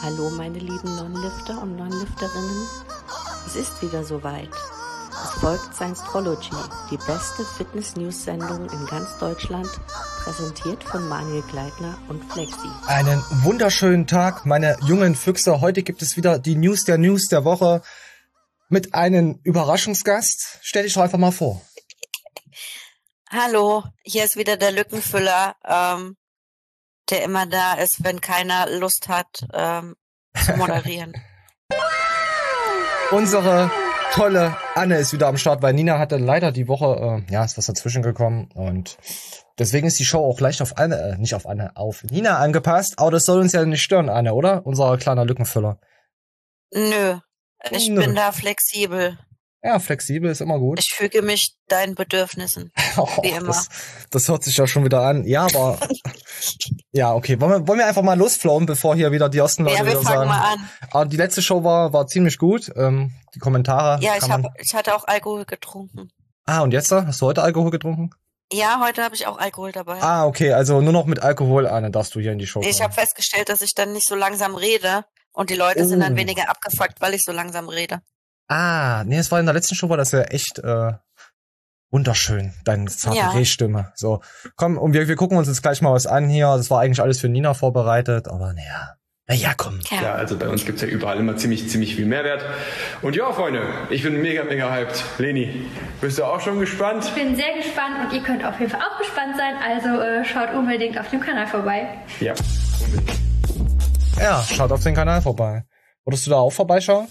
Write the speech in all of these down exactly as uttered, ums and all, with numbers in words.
Hallo meine lieben Non-Lifter und Non-Lifterinnen, es ist wieder soweit. Es folgt Science-Trology, die beste Fitness-News-Sendung in ganz Deutschland, präsentiert von Manuel Gleitner und Flexi. Einen wunderschönen Tag, meine jungen Füchse. Heute gibt es wieder die News der News der Woche mit einem Überraschungsgast. Stell dich doch einfach mal vor. Hallo, hier ist wieder der Lückenfüller, ähm, der immer da ist, wenn keiner Lust hat, ähm, zu moderieren. Unsere tolle Anne ist wieder am Start, weil Nina hatte leider die Woche, äh, ja, ist was dazwischen gekommen und deswegen ist die Show auch leicht auf Anne, äh, nicht auf Anne, auf Nina angepasst, aber das soll uns ja nicht stören, Anne, oder? Unser kleiner Lückenfüller. Nö, ich Nö. bin da flexibel. Ja, flexibel ist immer gut. Ich füge mich deinen Bedürfnissen, Oh, wie immer. das, das hört sich ja schon wieder an. Ja, aber ja, okay. Wollen wir, wollen wir einfach mal losflowen, bevor hier wieder die ersten Leute Ja, wir wieder fangen sagen. mal an. Aber die letzte Show war war ziemlich gut. Ähm, die Kommentare. Ja, ich, kann hab, man... ich hatte auch Alkohol getrunken. Ah, und jetzt? Hast du heute Alkohol getrunken? Ja, heute habe ich auch Alkohol dabei. Ah, okay. Also nur noch mit Alkohol, Anne, darfst du hier in die Show kommen. Ich habe festgestellt, dass ich dann nicht so langsam rede und die Leute Oh. sind dann weniger abgefuckt, weil ich so langsam rede. Ah, nee, es war in der letzten Show, war das ja echt äh, wunderschön, deine zarte Ja. Rehstimme. So, komm, und wir, wir gucken uns jetzt gleich mal was an hier. Das war eigentlich alles für Nina vorbereitet, aber naja. Naja, komm. Ja. Ja, also bei uns gibt's ja überall immer ziemlich, ziemlich viel Mehrwert. Und ja, Freunde, ich bin mega, mega hyped. Leni, bist du auch schon gespannt? Ich bin sehr gespannt und ihr könnt auf jeden Fall auch gespannt sein, also äh, schaut unbedingt auf dem Kanal vorbei. Ja, unbedingt. Ja, schaut auf den Kanal vorbei. Wolltest du da auch vorbeischauen?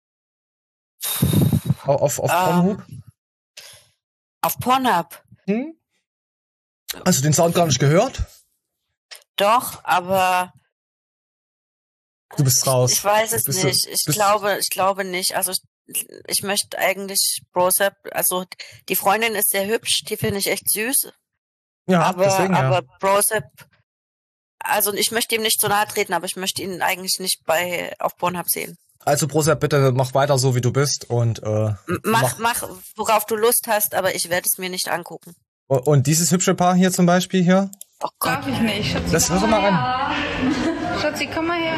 Auf, auf, auf Ähm. Pornhub? Auf Pornhub. Hm? Hast du den Sound gar nicht gehört? Doch, aber Du bist raus. ich weiß es Bist du- nicht. Ich bist- glaube, ich glaube nicht. Also ich, ich möchte eigentlich Brosep, also die Freundin ist sehr hübsch, die finde ich echt süß. Ja, aber deswegen ja. aber Brosep, also ich möchte ihm nicht so nahe treten, aber ich möchte ihn eigentlich nicht bei auf Pornhub sehen. Also Prosep, bitte mach weiter so, wie du bist und äh, M- Mach, mach, worauf du Lust hast, aber ich werde es mir nicht angucken. und dieses hübsche Paar hier zum Beispiel hier. Oh Gott. Darf ich nicht. Schatzi, Das hör komm mal mal an. her. Schatzi, komm mal her.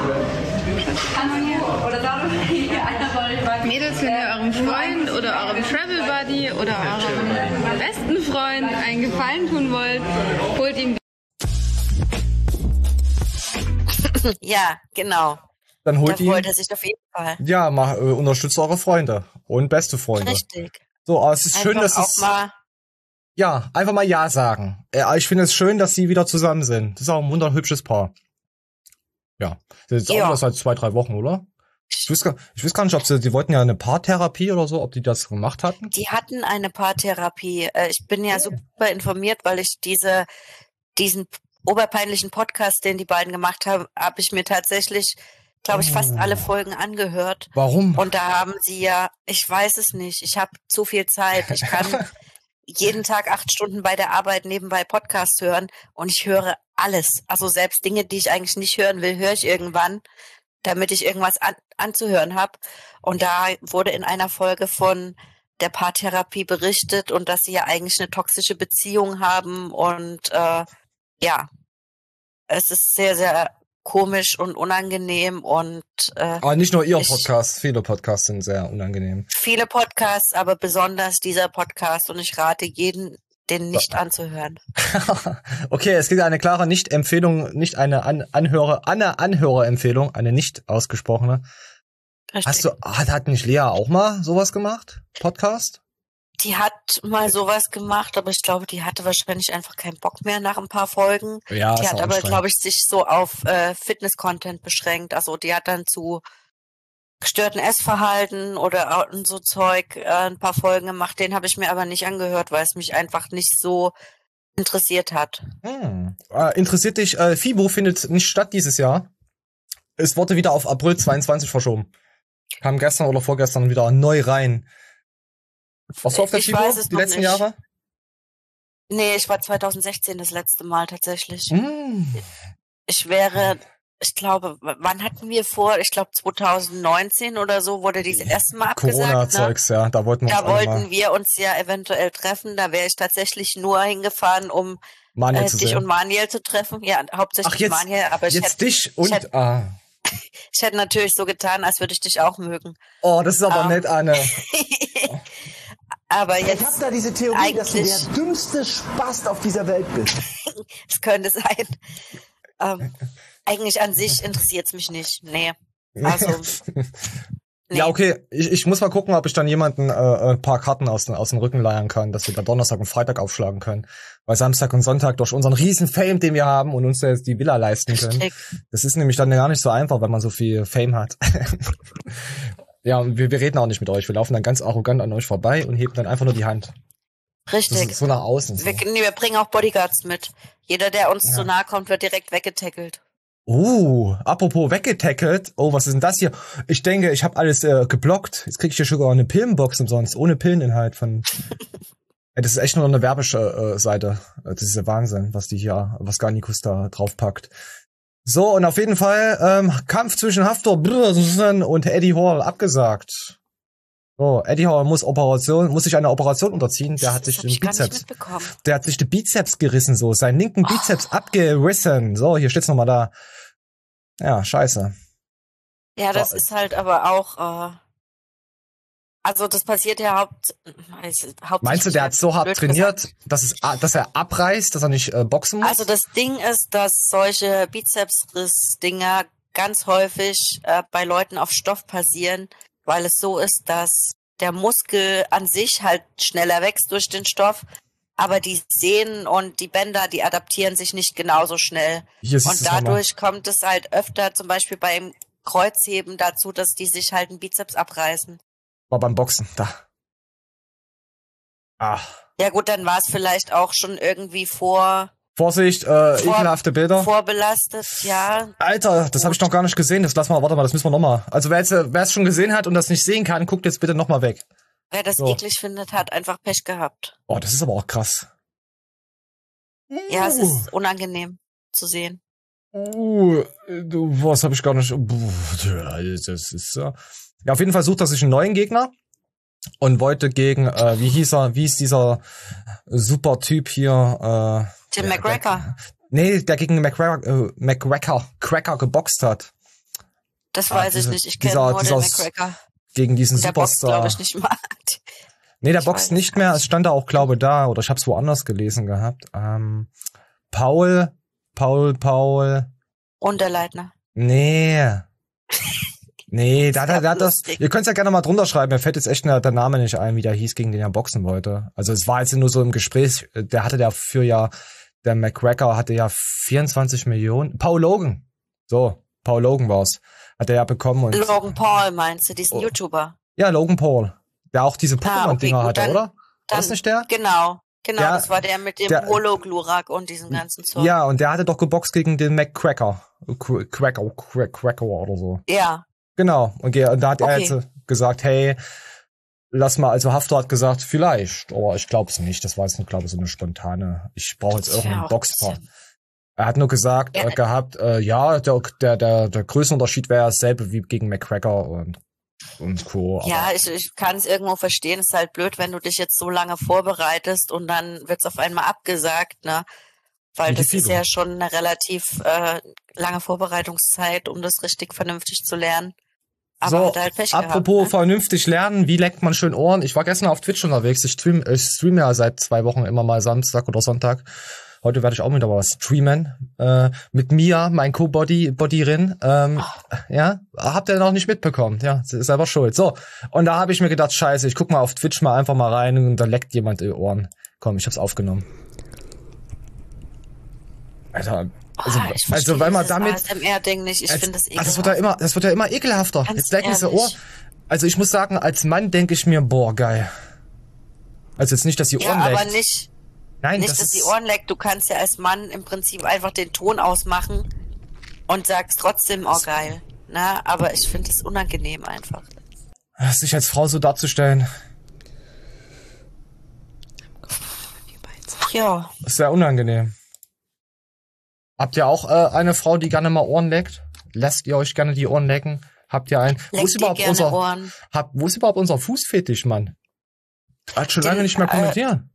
Mädels, wenn ihr eurem Freund oder eurem Travel Buddy oder eurem besten Freund einen Gefallen tun wollt, holt ihn. Ja, genau. Dann holt Das ihn. wollte er sich auf jeden Fall. Ja, mach, äh, unterstützt eure Freunde und beste Freunde. Richtig. So, aber es ist schön, Einfach dass auch es mal. ja einfach mal ja sagen. Äh, ich finde es schön, dass sie wieder zusammen sind. Das ist auch ein wunderhübsches Paar. Ja, das ist jetzt Ja. auch erst seit zwei, drei Wochen, oder? Ich weiß gar, ich weiß gar nicht, ob sie, die wollten ja eine Paartherapie oder so, ob die das gemacht hatten. Die hatten eine Paartherapie. Äh, Ich bin ja super informiert, weil ich diese, diesen oberpeinlichen Podcast, den die beiden gemacht haben, habe ich mir tatsächlich, glaube ich, fast Oh. alle Folgen angehört. Warum? Und da haben sie ja, ich weiß es nicht, ich habe zu viel Zeit. Ich kann jeden Tag acht Stunden bei der Arbeit nebenbei Podcast hören und ich höre alles. Also selbst Dinge, die ich eigentlich nicht hören will, höre ich irgendwann, damit ich irgendwas an, anzuhören habe. Und da wurde in einer Folge von der Paartherapie berichtet und dass sie ja eigentlich eine toxische Beziehung haben und äh, ja, es ist sehr, sehr komisch und unangenehm und äh, Aber nicht nur ihr ich- Podcast, viele Podcasts sind sehr unangenehm. viele Podcasts, aber besonders dieser Podcast und ich rate jeden, den nicht anzuhören. Okay, es gibt eine klare Nicht-Empfehlung, nicht eine An Anhörer, eine Anhörerempfehlung, eine nicht ausgesprochene. Richtig. Hast du, hat, hat nicht Lea auch mal sowas gemacht? Podcast? Die hat mal sowas gemacht, aber ich glaube, die hatte wahrscheinlich einfach keinen Bock mehr nach ein paar Folgen. Ja, Die ist hat auch aber, anstrengend. glaube ich, sich so auf äh, Fitness-Content beschränkt. Also die hat dann zu gestörten Essverhalten oder auch so Zeug äh, ein paar Folgen gemacht. Den habe ich mir aber nicht angehört, weil es mich einfach nicht so interessiert hat. Hm. Äh, interessiert dich, äh, FIBO findet nicht statt dieses Jahr. Es wurde wieder auf April zweiundzwanzig verschoben. Kam gestern oder vorgestern wieder neu rein. Warst du auf der Ich FIBO weiß es die noch letzten nicht. Jahre? Nee, ich war zwanzig sechzehn das letzte Mal tatsächlich. Hm. Ich wäre, ich glaube, w- wann hatten wir vor? Ich glaube zwanzig neunzehn oder so wurde dies erste Mal abgesagt. Ne? Corona-Zeugs, ja, da wollten wir Da uns alle wollten mal wir uns ja eventuell treffen. Da wäre ich tatsächlich nur hingefahren, um Manuel äh, zu dich sehen. und Maniel zu treffen. Ja, hauptsächlich Ach, jetzt, Maniel, aber ich jetzt hätte, dich und, hätte- ah, Ich hätte natürlich so getan, als würde ich dich auch mögen. Oh, das ist aber Ähm. nett, Anne. Aber jetzt Ich habe da diese Theorie, dass du eigentlich- der dümmste Spast auf dieser Welt bist. es könnte sein. Ähm, eigentlich an sich interessiert es mich nicht. Nee. Also, nee. Ja, okay. Ich, ich muss mal gucken, ob ich dann jemanden äh, ein paar Karten aus, den- aus dem Rücken leiern kann, dass wir da Donnerstag und Freitag aufschlagen können. Weil Samstag und Sonntag durch unseren riesen Fame, den wir haben und uns da jetzt die Villa leisten können. Richtig. Das ist nämlich dann gar nicht so einfach, wenn man so viel Fame hat. Ja, und wir, wir reden auch nicht mit euch. Wir laufen dann ganz arrogant an euch vorbei und heben dann einfach nur die Hand. Das Richtig. ist so nach außen. So. Wir, nee, wir bringen auch Bodyguards mit. Jeder, der uns Ja. zu nahe kommt, wird direkt weggetackelt. Uh, apropos weggetackelt. Oh, was ist denn das hier? Ich denke, ich habe alles äh, geblockt. Jetzt krieg ich hier sogar eine Pillenbox umsonst, ohne Pilleninhalt von... Ey, das ist echt nur eine Werbeseite. Das ist der Wahnsinn, was die hier, was Garnikus da draufpackt. So, und auf jeden Fall ähm, Kampf zwischen Haftor und Eddie Hall abgesagt. So, Eddie Hall muss Operation, muss sich einer Operation unterziehen. Der hat Das sich hab den ich gar nicht Bizeps, mitbekommen. der hat sich den Bizeps gerissen, so seinen linken Bizeps abgerissen. So, hier steht's nochmal da. Ja, scheiße. Ja, das So. ist halt aber auch, äh, also das passiert ja haupt, also hauptsächlich. Meinst du, der hat so hart blöd trainiert, gesagt. dass es, dass er abreißt, dass er nicht äh, boxen muss? Also das Ding ist, dass solche Bizepsriss-Dinger ganz häufig äh, bei Leuten auf Stoff passieren, weil es so ist, dass der Muskel an sich halt schneller wächst durch den Stoff, aber die Sehnen und die Bänder, die adaptieren sich nicht genauso schnell. Hier siehst Und du's nochmal. dadurch kommt es halt öfter, zum Beispiel beim Kreuzheben, dazu, dass die sich halt einen Bizeps abreißen. War beim Boxen, da. Ah. Ja gut, dann war es vielleicht auch schon irgendwie vor, Vorsicht, äh, Vor- ekelhafte Bilder. vorbelastet, ja. Alter, das habe ich noch gar nicht gesehen. Das lass mal, warte mal, das müssen wir nochmal. Also wer jetzt, äh, wer es schon gesehen hat und das nicht sehen kann, guckt jetzt bitte nochmal weg. Wer das So. eklig findet, hat einfach Pech gehabt. Oh, das ist aber auch krass. Ja, es Uh. ist unangenehm zu sehen. Uh, du, was habe ich gar nicht. Puh, das ist so. Ja, auf jeden Fall sucht er sich einen neuen Gegner und wollte gegen, äh, wie hieß er, wie ist dieser super Typ hier, äh, Tim ja, McGregor, der, nee, der gegen McGregor, äh, McGregor, Cracker geboxt hat. das ah, weiß diese- ich nicht. Ich kenne dieser- nur den dieser- McGregor. Gegen diesen Der boxt, Superstar. glaube ich, nicht mal. Nee, der Ich boxt weiß nicht gar mehr. nicht. Es stand da auch, glaube da, oder ich habe es woanders gelesen gehabt. Ähm, Paul, Paul, Paul. Und der Leitner. Nee. Nee, da, da, Sehr da, das, lustig. ihr könnt's ja gerne mal drunter schreiben. Mir fällt jetzt echt der Name nicht ein, wie der hieß, gegen den er boxen wollte. Also es war jetzt nur so im Gespräch, der hatte der für ja, der McGregor hatte ja vierundzwanzig Millionen. Paul Logan. So, Paul Logan war's. Hat er ja bekommen und. Logan Paul meinst du, diesen Oh. YouTuber? Ja, Logan Paul. Der auch diese Ah, okay, Pokémon-Dinger gut, hatte, dann- oder? War Dann, das nicht der? Genau, genau, Der- das war der mit dem der- Hologlurak und diesem ganzen Zeug. Ja, und der hatte doch geboxt gegen den McCracker. Qu- Cracker, Crack- Cracker oder so. Ja, Genau. Und ge- und da hat er Okay. jetzt äh, gesagt, hey, lass mal, also Haftor hat gesagt, vielleicht, aber ich glaube es nicht. Das war jetzt nur, glaube ich, so eine spontane, ich brauche jetzt Das wär irgendeinen auch Boxpartner. bisschen- Er hat nur gesagt, Ja. äh, gehabt, äh, ja, der, der, der, der Größenunterschied wäre dasselbe wie gegen McCracker und, und Co. aber- ja, ich, ich kann es irgendwo verstehen. Es ist halt blöd, wenn du dich jetzt so lange vorbereitest und dann wird's auf einmal abgesagt, ne? Weil Wie die das ist FIBO. ja schon eine relativ äh, lange Vorbereitungszeit, um das richtig vernünftig zu lernen. Aber So, hat halt Pech apropos gehabt, ne? vernünftig lernen, wie leckt man schön Ohren? Ich war gestern auf Twitch unterwegs. Ich stream, ich stream ja seit zwei Wochen immer mal Samstag oder Sonntag. Heute werde ich auch wieder was streamen. Äh, mit Mia, mein Co-Body, Bodyerin. Ähm, ja, habt ihr noch nicht mitbekommen. Ja, ist selber schuld. So, und da habe ich mir gedacht, scheiße, ich guck mal auf Twitch mal einfach mal rein und da leckt jemand die Ohren. Komm, ich hab's aufgenommen. Alter, also, Ah, ich also weil man dieses damit... A S M R-Ding nicht. Ich Als- finde das also ekelhaft. das wird ja immer, das wird ja immer ekelhafter. Ganz Jetzt lecken sie Ohr. ehrlich. Also ich muss sagen, als Mann denke ich mir, boah, geil. Also jetzt nicht, dass die ja, Ohren aber leckt. nicht, Nein, nicht das dass ist, die Ohren leckt. Du kannst ja als Mann im Prinzip einfach den Ton ausmachen und sagst trotzdem, oh geil. Na, aber ich finde es unangenehm einfach. sich als Frau so darzustellen, Ja, ist sehr unangenehm. Habt ihr auch äh, eine Frau, die gerne mal Ohren leckt? Lasst ihr euch gerne die Ohren lecken? Habt ihr einen? Wo leckt ist dir überhaupt gerne unser, Ohren. hab, wo ist überhaupt unser Fußfetisch, Mann? Hat schon lange Den, nicht mehr äh, kommentieren.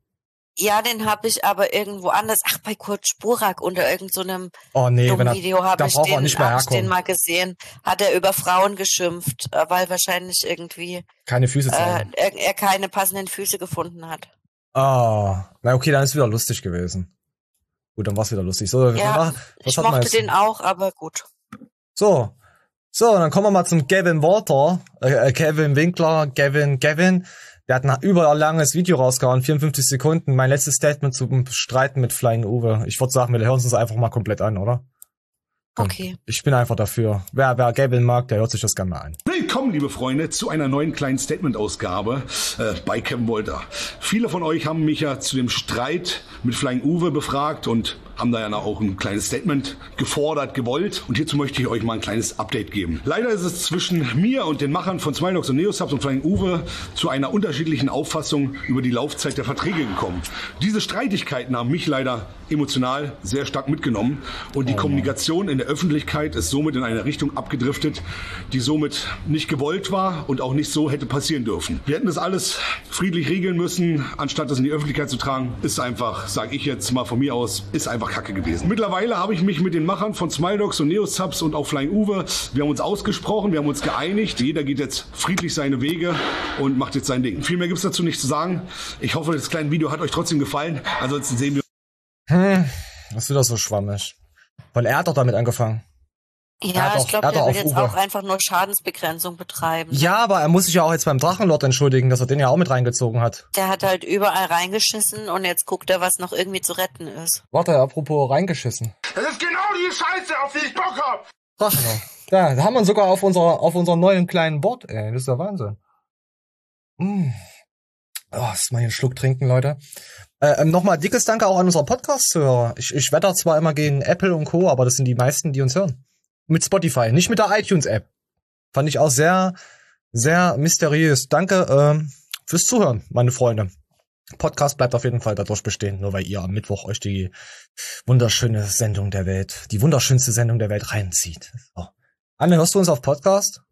Ja, den habe ich aber irgendwo anders. Ach, bei Kurt Spurak unter irgend so einem Oh nee, wenn er, Video habe da ich, braucht er den- nicht mehr hab ich den herkommen. mal gesehen. Hat er über Frauen geschimpft, äh, weil wahrscheinlich irgendwie Keine Füße äh, zeigen. er, er keine passenden Füße gefunden hat. Ah, na okay, dann ist wieder lustig gewesen. Gut, dann war's wieder lustig. So, Ja, was ich hat man mochte jetzt? den auch, aber gut. So. So, dann kommen wir mal zum Gavin Walter, äh, Kevin Winkler, Gavin, Gavin. Der hat ein überall langes Video rausgehauen, vierundfünfzig Sekunden. Mein letztes Statement zum Streiten mit Flying Uwe. Ich würde sagen, wir hören uns das einfach mal komplett an, oder? Okay. Ich bin einfach dafür. Wer, wer Gavin mag, der hört sich das gerne mal an. Willkommen, liebe Freunde, zu einer neuen kleinen Statement-Ausgabe äh, bei Kevin Walter. Viele von euch haben mich ja zu dem Streit mit Flying Uwe befragt und haben da ja auch ein kleines Statement gefordert, gewollt. Und hierzu möchte ich euch mal ein kleines Update geben. Leider ist es zwischen mir und den Machern von Smilox und Neosubs und Flying Uwe zu einer unterschiedlichen Auffassung über die Laufzeit der Verträge gekommen. Diese Streitigkeiten haben mich leider emotional sehr stark mitgenommen und die Kommunikation in der Öffentlichkeit ist somit in eine Richtung abgedriftet, die somit nicht gewollt war und auch nicht so hätte passieren dürfen. Wir hätten das alles friedlich regeln müssen, anstatt das in die Öffentlichkeit zu tragen. Ist einfach, sage ich jetzt mal von mir aus, ist einfach Kacke gewesen. Mittlerweile habe ich mich mit den Machern von Smilox und Neosubs und auch Flying Uwe, wir haben uns ausgesprochen, wir haben uns geeinigt. Jeder geht jetzt friedlich seine Wege und macht jetzt sein Ding. Viel mehr gibt es dazu nicht zu sagen. Ich hoffe, das kleine Video hat euch trotzdem gefallen. Ansonsten sehen wir Hm, das ist wieder so schwammig. Weil er hat doch damit angefangen. Er Ja, hat ich auch- glaube, er hat der auch will auf jetzt Uwe. auch einfach nur Schadensbegrenzung betreiben. Ja, aber er muss sich ja auch jetzt beim Drachenlord entschuldigen, dass er den ja auch mit reingezogen hat. Der hat halt überall reingeschissen und jetzt guckt er, was noch irgendwie zu retten ist. Warte, apropos reingeschissen. Das ist genau die Scheiße, auf die ich Bock hab. Drachenlord. Da, da haben wir ihn sogar auf unserer, auf unserem neuen kleinen Board, ey. Das ist der Wahnsinn. Mm. Oh, lass mal hier einen Schluck trinken, Leute. Äh, ähm, nochmal dickes Danke auch an unsere Podcast-Hörer. Ich, ich wetter zwar immer gegen Apple und Co., aber das sind die meisten, die uns hören. Mit Spotify, nicht mit der iTunes-App. Fand ich auch sehr, sehr mysteriös. Danke ähm, fürs Zuhören, meine Freunde. Podcast bleibt auf jeden Fall dadurch bestehen, nur weil ihr am Mittwoch euch die wunderschöne Sendung der Welt, die wunderschönste Sendung der Welt reinzieht. So. Anne, hörst du uns auf Podcast?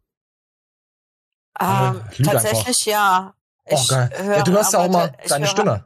Ähm, lüg tatsächlich ja. Oh, Ich geil. höre Ja, du hörst ja auch aber mal ta- ich deine höre- Stimme.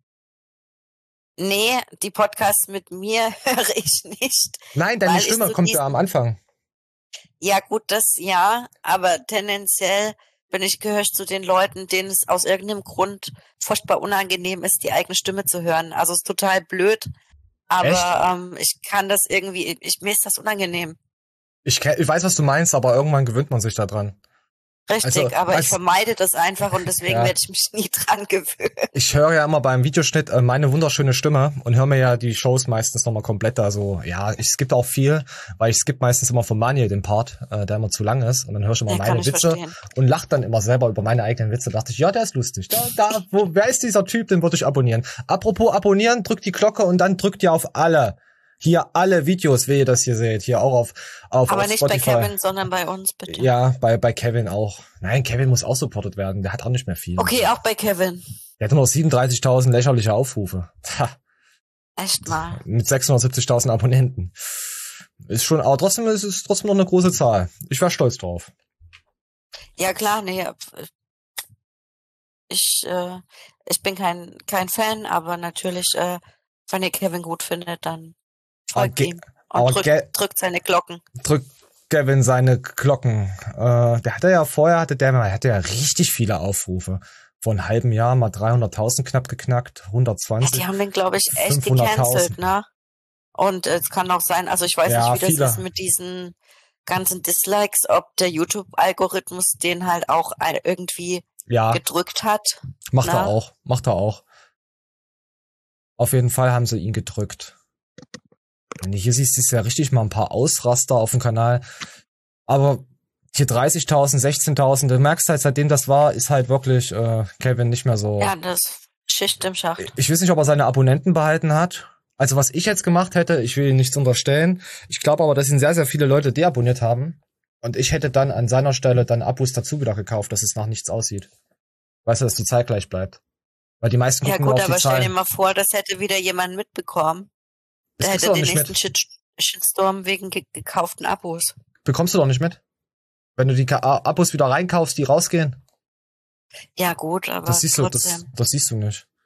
Nee, die Podcasts mit mir höre ich nicht. Nein, deine weil ich Stimme so kommt ja diesen- am Anfang. Ja, gut, das ja, aber tendenziell bin ich gehöre zu den Leuten, denen es aus irgendeinem Grund furchtbar unangenehm ist, die eigene Stimme zu hören. Also es ist total blöd, aber ähm, ich kann das irgendwie, ich, mir ist das unangenehm. Ich, ke- ich weiß, was du meinst, aber irgendwann gewöhnt man sich da dran. Richtig, Also, aber ich als- vermeide das einfach und deswegen Ja. werde ich mich nie dran gewöhnen. Ich höre ja immer beim Videoschnitt äh, meine wunderschöne Stimme und höre mir ja die Shows meistens nochmal komplett. Also ja, ich skippe auch viel, weil ich skippe meistens immer von Manuel den Part, äh, der immer zu lang ist. Und dann höre ich immer Ja, kann meine ich Witze verstehen. und lach dann immer selber über meine eigenen Witze. Da dachte ich, ja, der ist lustig. Da, da, wo, wer ist dieser Typ? Den würde ich abonnieren. Apropos abonnieren, drückt die Glocke und dann drückt ihr auf alle. Hier alle Videos, wie ihr das hier seht. Hier auch auf, auf, Aber auf nicht Spotify. bei Kevin, sondern bei uns, bitte. Ja, bei, bei Kevin auch. Nein, Kevin muss auch supportet werden. Der hat auch nicht mehr viel. Okay, auch bei Kevin. Der hat nur noch siebenunddreißigtausend lächerliche Aufrufe. Ha, Echt mal. mit sechshundertsiebzigtausend Abonnenten. Ist schon, aber trotzdem ist es trotzdem noch eine große Zahl. Ich war stolz drauf. Ja klar, nee. Ich, äh, ich bin kein, kein Fan, aber natürlich, äh, wenn ihr Kevin gut findet, dann folgt ge- ihm aber und ge- drückt, drückt seine Glocken. Drückt Kevin seine Glocken. Äh, der hatte ja vorher, hatte der, der hatte ja richtig viele Aufrufe. Vor einem halben Jahr mal dreihunderttausend knapp geknackt, Ja, hundertzwanzig. die haben den, glaube ich, echt fünfhunderttausend. gecancelt, ne? Und äh, es kann auch sein, also ich weiß Ja, nicht, wie viele. das ist mit diesen ganzen Dislikes, ob der YouTube-Algorithmus den halt auch ein- irgendwie Ja, gedrückt hat. macht er na? auch. Macht er auch. Auf jeden Fall haben sie ihn gedrückt. Wenn du hier siehst, ist ja richtig mal ein paar Ausraster auf dem Kanal. Aber hier dreißigtausend, sechzehntausend, du merkst halt, seitdem das war, ist halt wirklich äh, Kevin nicht mehr so. Ja, das Schicht im Schacht. Ich weiß nicht, ob er seine Abonnenten behalten hat. Also was ich jetzt gemacht hätte, ich will ihn nichts unterstellen. Ich glaube aber, dass ihn sehr, sehr viele Leute deabonniert haben. Und ich hätte dann an seiner Stelle dann Abos dazu wieder gekauft, dass es nach nichts aussieht. Weißt du, dass es zeitgleich bleibt. Weil die meisten Ja gucken gut, nur auf aber die stell dir Zahlen. mal vor, das hätte wieder jemand mitbekommen. Das Der kriegst du hätte doch den nicht nächsten mit. Shit Shitstorm wegen ge gekauften Abos. Bekommst du doch nicht mit. Wenn du die Ka Abos wieder reinkaufst, die rausgehen. Ja gut, aber Das siehst du, das, trotzdem. das siehst du nicht.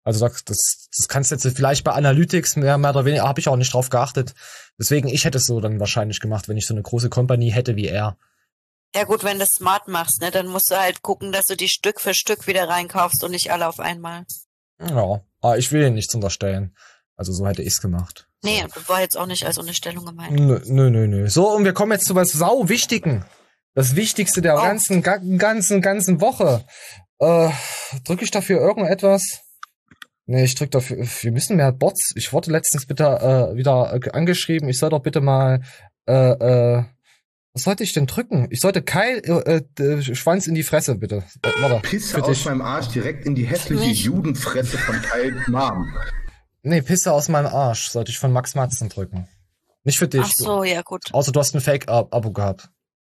Also das, das, das kannst du jetzt vielleicht bei Analytics mehr, mehr oder weniger, habe ich auch nicht drauf geachtet. Deswegen, ich hätte es so dann wahrscheinlich gemacht, wenn ich so eine große Company hätte wie er. Ja gut, wenn du es smart machst, ne, dann musst du halt gucken, dass du die Stück für Stück wieder reinkaufst und nicht alle auf einmal. Ja, aber ich will ihn nichts unterstellen. Also so hätte ich's gemacht. Nee, das war jetzt auch nicht als Unterstellung gemeint. Nö, nö, nö, nö. So, und wir kommen jetzt zu was sau Wichtigen. Das Wichtigste der Oh. ganzen, ga- ganzen, ganzen Woche. Äh, drücke ich dafür irgendetwas? Nee, ich drück dafür, wir müssen mehr Bots. Ich wurde letztens bitte äh, wieder äh, angeschrieben, ich soll doch bitte mal, äh, äh, was sollte ich denn drücken? Ich sollte Keil, äh, äh, Schwanz in die Fresse, bitte. Warte, Pisse für aus dich. meinem Arsch direkt in die hässliche Mich? Judenfresse von Kyle Mom. Nee, Pisse aus meinem Arsch sollte ich von Max Matzen drücken. Nicht für dich. Ach so, ja gut. Außer du hast ein Fake-Abo gehabt.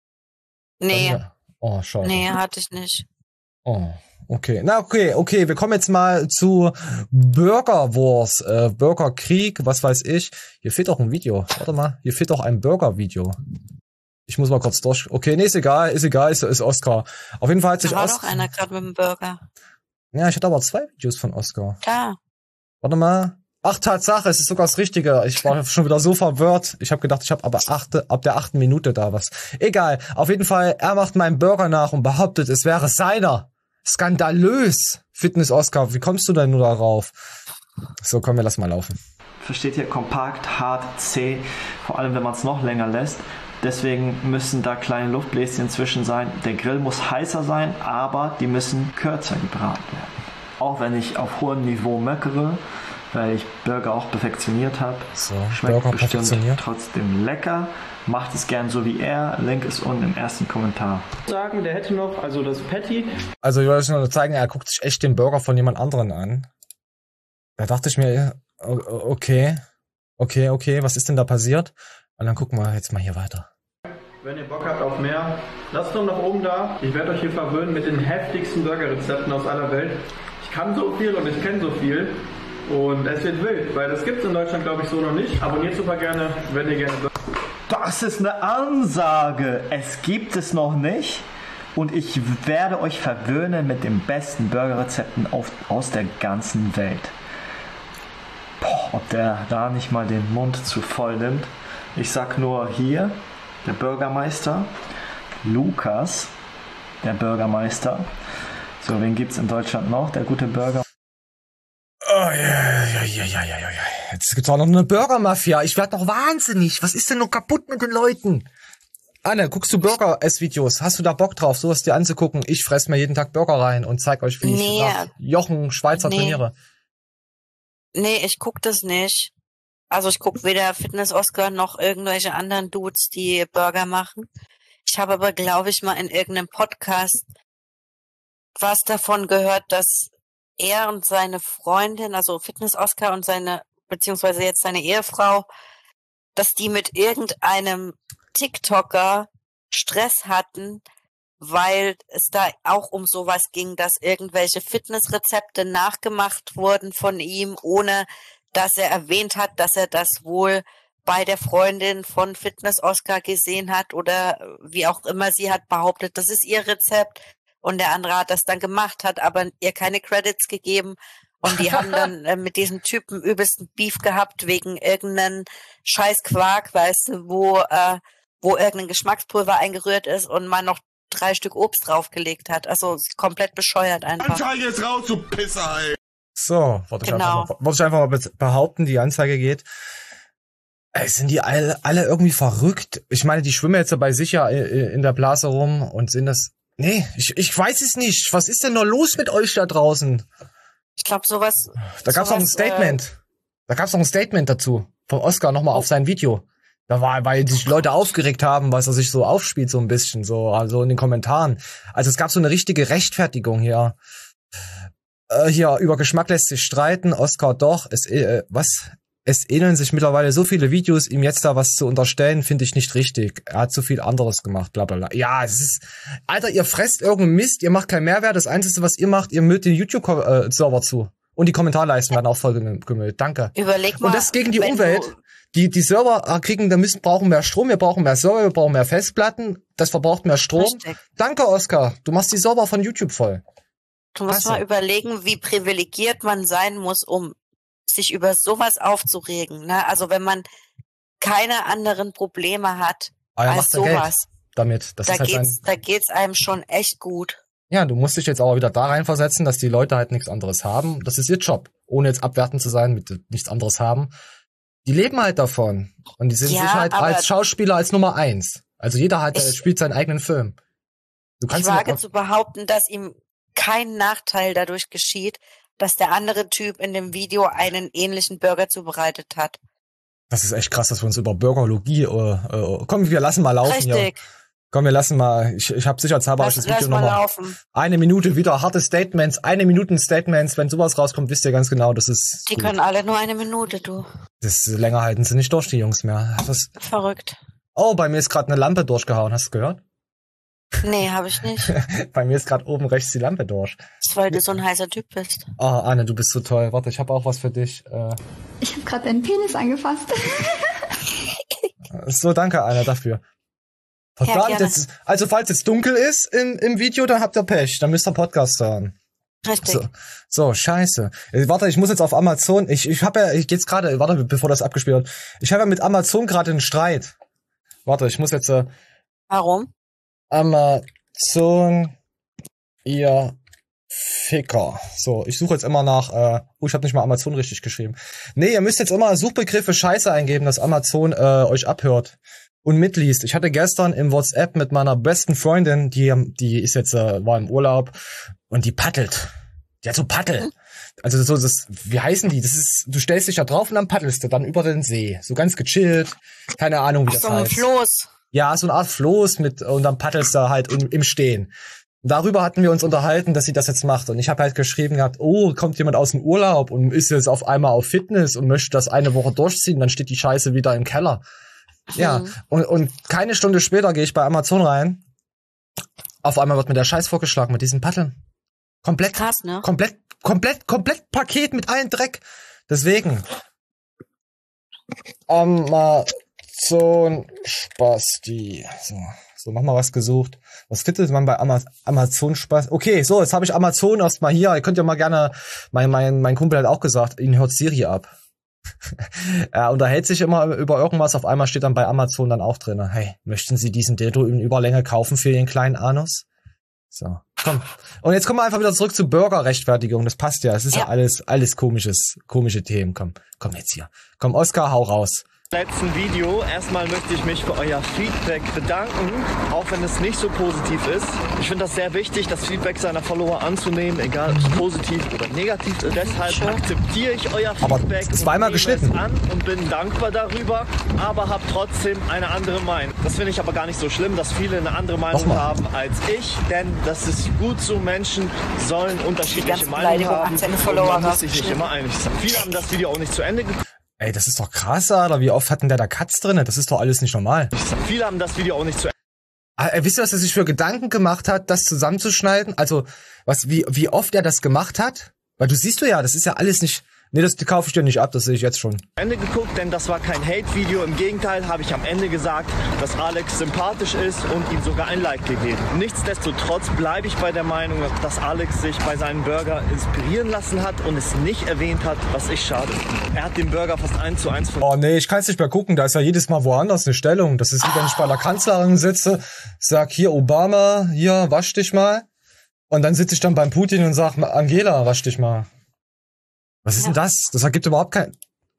Nee, Dann, ja. Oh, schade. nee, hatte ich nicht. Oh, okay. Na, okay, okay. Wir kommen jetzt mal zu Burger Wars, äh, Burgerkrieg, was weiß ich. Hier fehlt auch ein Video. Warte mal, hier fehlt auch ein Burger-Video. Ich muss mal kurz durch. Okay, nee, ist egal, ist egal, ist, ist Oscar. Auf jeden Fall hat sich Da war Oscar. doch einer gerade mit dem Burger. Ja, ich hatte aber zwei Videos von Oscar. Da. Warte mal. Ach, Tatsache, es ist sogar das Richtige. Ich war schon wieder so verwirrt. Ich habe gedacht, ich habe aber achte, ab der achten Minute da was. Egal. Auf jeden Fall, er macht meinen Burger nach und behauptet, es wäre seiner. Skandalös. Fitness-Oscar, wie kommst du denn nur darauf? So, komm, wir lassen mal laufen. Versteht ihr, kompakt, hart, zäh, vor allem wenn man es noch länger lässt. Deswegen müssen da kleine Luftbläschen zwischen sein. Der Grill muss heißer sein, aber die müssen kürzer gebraten werden. Auch wenn ich auf hohem Niveau meckere, weil ich Burger auch perfektioniert habe. So, Schmeckt Burger bestimmt perfektioniert. trotzdem lecker. Macht es gern so wie er. Link ist unten im ersten Kommentar. Sagen, der hätte noch, also das Patty. Also ich wollte nur zeigen, er guckt sich echt den Burger von jemand anderen an. Da dachte ich mir, okay, okay, okay, was ist denn da passiert? Und dann gucken wir jetzt mal hier weiter. Wenn ihr Bock habt auf mehr, lasst doch nach oben da. Ich werde euch hier verwöhnen mit den heftigsten Burgerrezepten aus aller Welt. Ich kann so viel und ich kenne so viel. Und es wird wild, weil das gibt es in Deutschland, glaube ich, so noch nicht. Abonniert super gerne, wenn ihr gerne... Das ist eine Ansage. Es gibt es noch nicht. Und ich werde euch verwöhnen mit den besten Burgerrezepten auf, aus der ganzen Welt. Boah, ob der da nicht mal den Mund zu voll nimmt. Ich sag nur hier, der Bürgermeister. Lukas, der Bürgermeister. So, wen gibt's in Deutschland noch? Der gute Burger. Oh, ja, ja, ja, ja, ja, ja. Jetzt gibt's auch noch eine Burger-Mafia. Ich werd doch wahnsinnig. Was ist denn noch kaputt mit den Leuten? Anne, guckst du Burger-Ess-Videos? Hast du da Bock drauf, sowas dir anzugucken? Ich fress mir jeden Tag Burger rein und zeig euch, wie Nee. ich nach Jochen Schweizer Nee. trainiere. Nee, ich guck das nicht. Also ich guck weder Fitness-Oscar noch irgendwelche anderen Dudes, die Burger machen. Ich habe aber, glaube ich, mal in irgendeinem Podcast was davon gehört, dass er und seine Freundin, also Fitness-Oscar und seine, beziehungsweise jetzt seine Ehefrau, dass die mit irgendeinem TikToker Stress hatten, weil es da auch um sowas ging, dass irgendwelche Fitnessrezepte nachgemacht wurden von ihm, ohne dass er erwähnt hat, dass er das wohl bei der Freundin von Fitness-Oscar gesehen hat oder wie auch immer. Sie hat behauptet, das ist ihr Rezept und der andere hat das dann gemacht, hat aber ihr keine Credits gegeben und die haben dann äh, mit diesem Typen übelsten Beef gehabt wegen irgendeinen scheiß Quark, weißt du, wo, äh, wo irgendein Geschmackspulver eingerührt ist und man noch drei Stück Obst draufgelegt hat. Also komplett bescheuert einfach. Anzeige jetzt raus, du Pisser, ey! So, wollte ich, Genau. einfach mal, wollte ich einfach mal behaupten, die Anzeige geht. Ey, sind die alle, alle irgendwie verrückt? Ich meine, die schwimmen jetzt bei sich ja in der Blase rum und sind das... Nee, ich, ich weiß es nicht. Was ist denn noch los mit euch da draußen? Ich glaube, sowas... Da gab's noch ein sowas, Statement. Äh, Da gab's noch ein Statement dazu. Von Oscar nochmal auf sein Video. Da war, weil sich Leute aufgeregt haben, was er sich so aufspielt, so ein bisschen, so, also in den Kommentaren. Also es gab so eine richtige Rechtfertigung hier. Äh, hier, über Geschmack lässt sich streiten, Oscar doch, es, äh, was? Es ähneln sich mittlerweile so viele Videos, ihm jetzt da was zu unterstellen, finde ich nicht richtig. Er hat so viel anderes gemacht, bla bla bla. Ja, es ist, Alter, ihr fresst irgendeinen Mist, ihr macht keinen Mehrwert, das Einzige, was ihr macht, ihr müllt den YouTube-Server zu. Und die Kommentarleisten werden auch voll gemüllt. Danke. Überleg mal. Und das gegen die wenn Umwelt. du- Die, die Server kriegen, da müssen, brauchen mehr Strom, wir brauchen mehr Server, wir brauchen mehr Festplatten, das verbraucht mehr Strom. Richtig. Danke, Oscar. Du machst die Server von YouTube voll. Du musst Klasse. mal überlegen, wie privilegiert man sein muss, um sich über sowas aufzuregen. Ne? Also wenn man keine anderen Probleme hat Aber er als macht ja sowas, Geld damit. Das da ist halt geht's, sein, da geht's einem schon echt gut. ja, du musst dich jetzt aber wieder da reinversetzen, dass die Leute halt nichts anderes haben. Das ist ihr Job. Ohne jetzt abwertend zu sein, mit nichts anderes haben. Die leben halt davon. Und die sehen Ja, sich halt aber- als Schauspieler als Nummer eins. Also jeder hat, Ich- spielt seinen eigenen Film. Du Ich kannst wage nicht, zu behaupten, dass ihm kein Nachteil dadurch geschieht, dass der andere Typ in dem Video einen ähnlichen Burger zubereitet hat. das ist echt krass, dass wir uns über Burgerlogie, äh, äh, komm, wir lassen mal laufen hier. Richtig, Komm, wir lassen mal, ich, ich habe sicherheitshalber lass, das lass Video mal nochmal. laufen. Eine Minute wieder, harte Statements, eine Minuten Statements, wenn sowas rauskommt, wisst ihr ganz genau, das ist Die gut. können alle nur eine Minute, du. Das länger halten sie nicht durch, die Jungs mehr. Das, Verrückt. oh, bei mir ist gerade eine Lampe durchgehauen, hast du gehört? Nee, habe ich nicht. Bei mir ist gerade oben rechts die Lampe durch. Das ist, weil du so ein heißer Typ bist. Oh, Anne, du bist so toll. Warte, ich habe auch was für dich. Äh, Ich habe gerade deinen Penis angefasst. so, danke, Anne, dafür. Ja, Verdammt, gerne. jetzt, also falls es dunkel ist im, im Video, dann habt ihr Pech. Dann müsst ihr Podcast hören. Richtig. So, so, scheiße. Äh, Warte, ich muss jetzt auf Amazon. Ich, ich habe ja, ich jetzt gerade, warte, bevor das abgespielt wird. Ich habe ja mit Amazon gerade einen Streit. Warte, ich muss jetzt äh, Warum? Amazon, ihr Ficker. So, ich suche jetzt immer nach, äh, oh, ich habe nicht mal Amazon richtig geschrieben. Nee, ihr müsst jetzt immer Suchbegriffe Scheiße eingeben, dass Amazon äh, euch abhört und mitliest. Ich hatte gestern im WhatsApp mit meiner besten Freundin, die die ist jetzt äh, war im Urlaub und die paddelt. Die hat so Paddel. Also so das, wie heißen die? Das ist, du stellst dich da drauf und dann paddelst du dann über den See, so ganz gechillt. Keine Ahnung, wie Ach, das so ein heißt. Floß. Ja, so eine Art Floß mit und dann paddelst du halt im, im Stehen. Darüber hatten wir uns unterhalten, dass sie das jetzt macht. Und ich habe halt geschrieben gehabt, oh, kommt jemand aus dem Urlaub und ist jetzt auf einmal auf Fitness und möchte das eine Woche durchziehen, dann steht die Scheiße wieder im Keller. Ja, Mhm. und, und keine Stunde später gehe ich bei Amazon rein. Auf einmal wird mir der Scheiß vorgeschlagen mit diesen Paddeln. Komplett, Krass, ne? komplett, komplett, komplett Paket mit allen Dreck. Deswegen. Amazon Spasti. So, so, mach mal was gesucht. Was findet man bei Ama Amazon Spasti? Okay, so, jetzt habe ich Amazon erstmal hier. Ihr könnt ja mal gerne, mein, mein, mein Kumpel hat auch gesagt, ihn hört Siri ab. Er unterhält sich immer über irgendwas, auf einmal steht dann bei Amazon dann auch drin, hey, möchten Sie diesen Dildo in Überlänge kaufen für Ihren kleinen Anus? So, komm. Und jetzt kommen wir einfach wieder zurück zu Burgerrechtfertigung, das passt ja, es ist ja, ja alles, alles komisches, komische Themen, komm, komm jetzt hier. Komm, Oskar, hau raus. Letzten Video. Erstmal möchte ich mich für euer Feedback bedanken, auch wenn es nicht so positiv ist. Ich finde das sehr wichtig, das Feedback seiner Follower anzunehmen, egal ob es positiv oder negativ ist. Deshalb akzeptiere ich euer Feedback aber zweimal und geschnitten. nehme es an und bin dankbar darüber, aber habe trotzdem eine andere Meinung. Das finde ich aber gar nicht so schlimm, dass viele eine andere Meinung haben als ich, denn das ist gut so. Menschen sollen unterschiedliche Meinungen haben und man muss sich nicht immer einig sein. Viele haben das Video auch nicht zu Ende geguckt. Ey, das ist doch krass, Alter. Wie oft hatten der da Cuts drin? Das ist doch alles nicht normal. Viele haben das Video auch nicht zu Ende. Ah, wisst ihr, was er sich für Gedanken gemacht hat, das zusammenzuschneiden? Also, was, wie, wie oft er das gemacht hat? Weil du siehst du ja, das ist ja alles nicht... Nee, das kaufe ich dir nicht ab, das sehe ich jetzt schon. Ende geguckt, denn das war kein Hate-Video. Im Gegenteil habe ich am Ende gesagt, dass Alex sympathisch ist und ihm sogar ein Like gegeben. Nichtsdestotrotz bleibe ich bei der Meinung, dass Alex sich bei seinem Burger inspirieren lassen hat und es nicht erwähnt hat, was ich schade finde. Er hat den Burger fast eins zu eins von... Oh nee, ich kann es nicht mehr gucken, da ist ja jedes Mal woanders eine Stellung. Das ist wie wenn ich bei der Kanzlerin sitze, sag hier Obama, hier, wasch dich mal. Und dann sitze ich dann beim Putin und sag, Angela, wasch dich mal. Was ist ja. denn das? Das ergibt überhaupt kein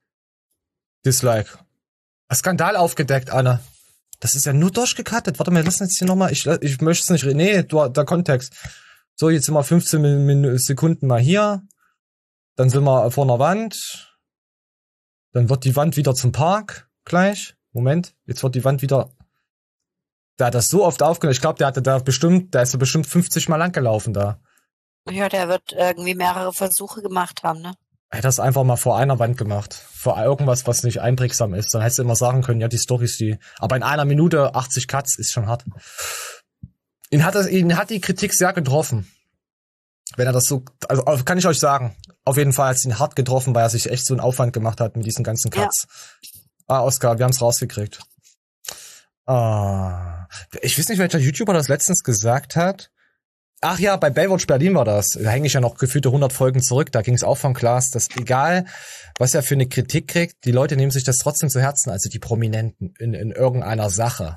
Dislike. Skandal aufgedeckt, Anna. Das ist ja nur durchgecuttet. Warte mal, lass uns jetzt hier nochmal. Ich, ich möchte es nicht. Nee, du, der Kontext. So, jetzt sind wir fünfzehn Min- Sekunden mal hier. Dann sind wir vor einer Wand. Dann wird die Wand wieder zum Park. Gleich. Moment. Jetzt wird die Wand wieder. Der hat das so oft aufgenommen. Ich glaube, der hatte da bestimmt, der ist ja bestimmt fünfzig Mal lang gelaufen da. Ja, der wird irgendwie mehrere Versuche gemacht haben, ne? Er hat das einfach mal vor einer Wand gemacht. Vor irgendwas, was nicht einprägsam ist. Dann hättest du immer sagen können, ja, die Storys, die... Aber in einer Minute achtzig Cuts ist schon hart. Ihn hat, das, ihn hat die Kritik sehr getroffen. Wenn er das so... Also kann ich euch sagen. Auf jeden Fall hat es ihn hart getroffen, weil er sich echt so einen Aufwand gemacht hat mit diesen ganzen Cuts. Ja. Ah, Oskar, wir haben es rausgekriegt. Ah, ich weiß nicht, welcher YouTuber das letztens gesagt hat. Ach ja, bei Baywatch Berlin war das. Da hänge ich ja noch gefühlte hundert Folgen zurück. Da ging es auch von Klaas, dass egal, was er für eine Kritik kriegt, die Leute nehmen sich das trotzdem zu Herzen, also die Prominenten in, in irgendeiner Sache.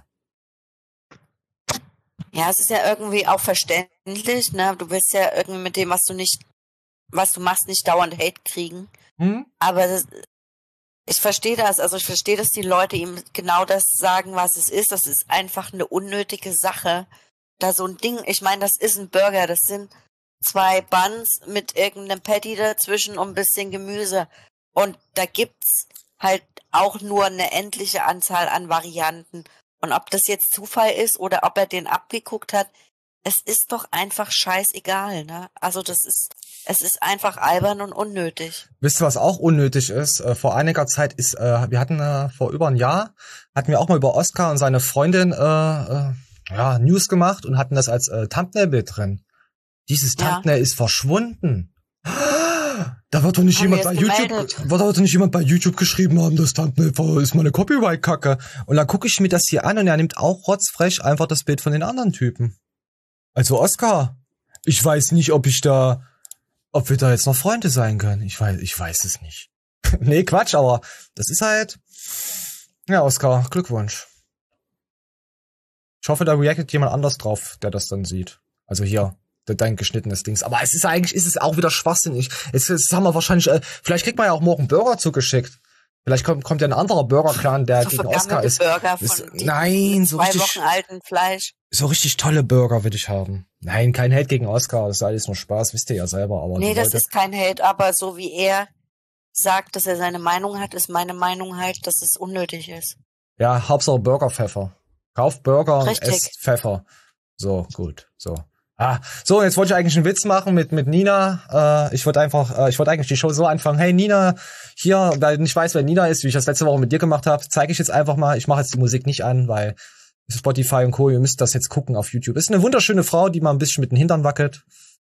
Ja, es ist ja irgendwie auch verständlich, ne? Du willst ja irgendwie mit dem, was du nicht, was du machst, nicht dauernd Hate kriegen. Hm? Aber das, ich verstehe das, also ich verstehe, dass die Leute ihm genau das sagen, was es ist. Das ist einfach eine unnötige Sache. Da so ein Ding, ich meine, das ist ein Burger, das sind zwei Buns mit irgendeinem Patty dazwischen und ein bisschen Gemüse. Und da gibt's halt auch nur eine endliche Anzahl an Varianten. Und ob das jetzt Zufall ist oder ob er den abgeguckt hat, es ist doch einfach scheißegal, ne? Also das ist, es ist einfach albern und unnötig. Wisst ihr, was auch unnötig ist? Äh, vor einiger Zeit ist, äh, wir hatten äh, vor über ein Jahr, hatten wir auch mal über Oscar und seine Freundin äh, äh, ja, News gemacht und hatten das als äh, Thumbnail-Bild drin. Dieses Thumbnail ja. ist verschwunden. Da wird doch nicht haben jemand bei YouTube, wird doch nicht jemand bei YouTube geschrieben haben, das Thumbnail ist mal eine Copyright-Kacke. Und dann gucke ich mir das hier an und er nimmt auch rotzfrech einfach das Bild von den anderen Typen. Also Oscar, ich weiß nicht, ob ich da, ob wir da jetzt noch Freunde sein können. Ich weiß, ich weiß es nicht. Nee, Quatsch, aber das ist halt, ja, Oscar, Glückwunsch. Ich hoffe, da reactet jemand anders drauf, der das dann sieht. Also hier, dein geschnittenes Dings. Aber es ist eigentlich, ist es auch wieder schwachsinnig. Es, es haben wir wahrscheinlich, äh, vielleicht kriegt man ja auch morgen Burger zugeschickt. Vielleicht kommt, kommt ja ein anderer Burger-Clan, der so gegen Oscar ist. Burger ist von nein, so zwei richtig, Wochen alten Fleisch. So richtig tolle Burger würde ich haben. Nein, kein Hate gegen Oscar, das ist alles nur Spaß, wisst ihr ja selber. Aber nee, das Leute, ist kein Hate, aber so wie er sagt, dass er seine Meinung hat, ist meine Meinung halt, dass es unnötig ist. Ja, Hauptsache Burgerpfeffer. Kauft Burger und Richtig. esst Pfeffer. So, gut, so. Ah, so, jetzt wollte ich eigentlich einen Witz machen mit mit Nina. Äh, ich wollte einfach, äh, ich wollte eigentlich die Show so anfangen. Hey Nina, hier, weil ich nicht weiß, wer Nina ist, wie ich das letzte Woche mit dir gemacht habe, zeige ich jetzt einfach mal. Ich mache jetzt die Musik nicht an, weil Spotify und Co., ihr müsst das jetzt gucken auf YouTube. Ist eine wunderschöne Frau, die mal ein bisschen mit den Hintern wackelt.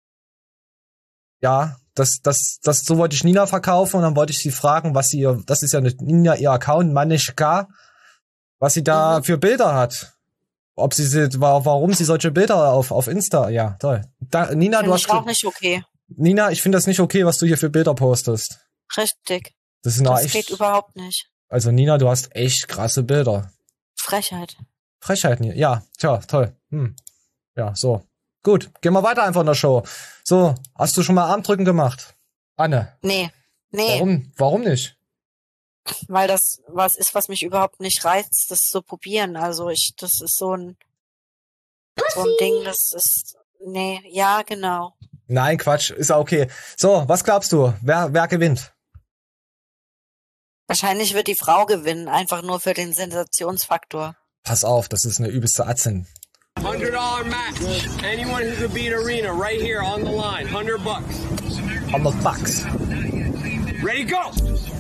Ja, das, das, das, so wollte ich Nina verkaufen und dann wollte ich sie fragen, was sie, das ist ja eine Nina, ihr Account, Manischka, was sie da mhm. für Bilder hat. Ob sie, warum sie solche Bilder auf, auf Insta, ja, toll. Da, Nina, find du hast. Ich auch nicht okay. Nina, ich finde das nicht okay, was du hier für Bilder postest. Richtig. Das ist das echt, geht überhaupt nicht. Also Nina, du hast echt krasse Bilder. Frechheit. Frechheit, ja, tja, toll. Hm. Ja, so. Gut, gehen wir weiter einfach in der Show. So, hast du schon mal Armdrücken gemacht? Anne? Nee, nee. Warum, warum nicht? Weil das was ist, was mich überhaupt nicht reizt, das zu probieren. Also ich, das ist so ein, so ein Ding, das ist, nee, ja, genau. Nein, Quatsch, ist ja okay. So, was glaubst du? Wer, wer gewinnt? Wahrscheinlich wird die Frau gewinnen, einfach nur für den Sensationsfaktor. Pass auf, das ist eine übelste Atzen. hundred dollar match. Anyone who could beat Arena right here on the line. hundred bucks. hundred bucks. Ready, go!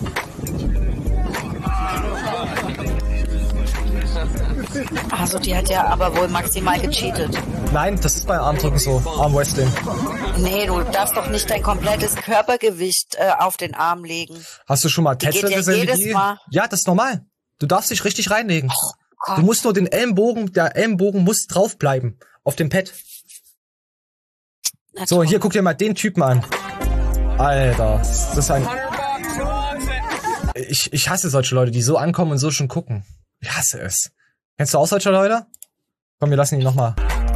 Also die hat ja aber wohl maximal gecheatet. Nein, das ist bei Armdrücken so, Armwrestling. Nee, du darfst doch nicht dein komplettes Körpergewicht äh, auf den Arm legen. Hast du schon mal Tetze gesehen? Ja, jedes die? Mal. Ja, das ist normal. Du darfst dich richtig reinlegen. Oh, du musst nur den Ellenbogen, der Ellenbogen muss draufbleiben. Auf dem Pad. Na, so, hier guck dir mal den Typen an. Alter, das ist ein... Ich, ich hasse solche Leute, die so ankommen und so schon gucken. Ich hasse es. Kennst du auch solche Leute? Komm, wir lassen ihn nochmal.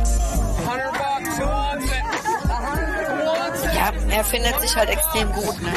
Ja, er findet sich halt extrem gut, ne?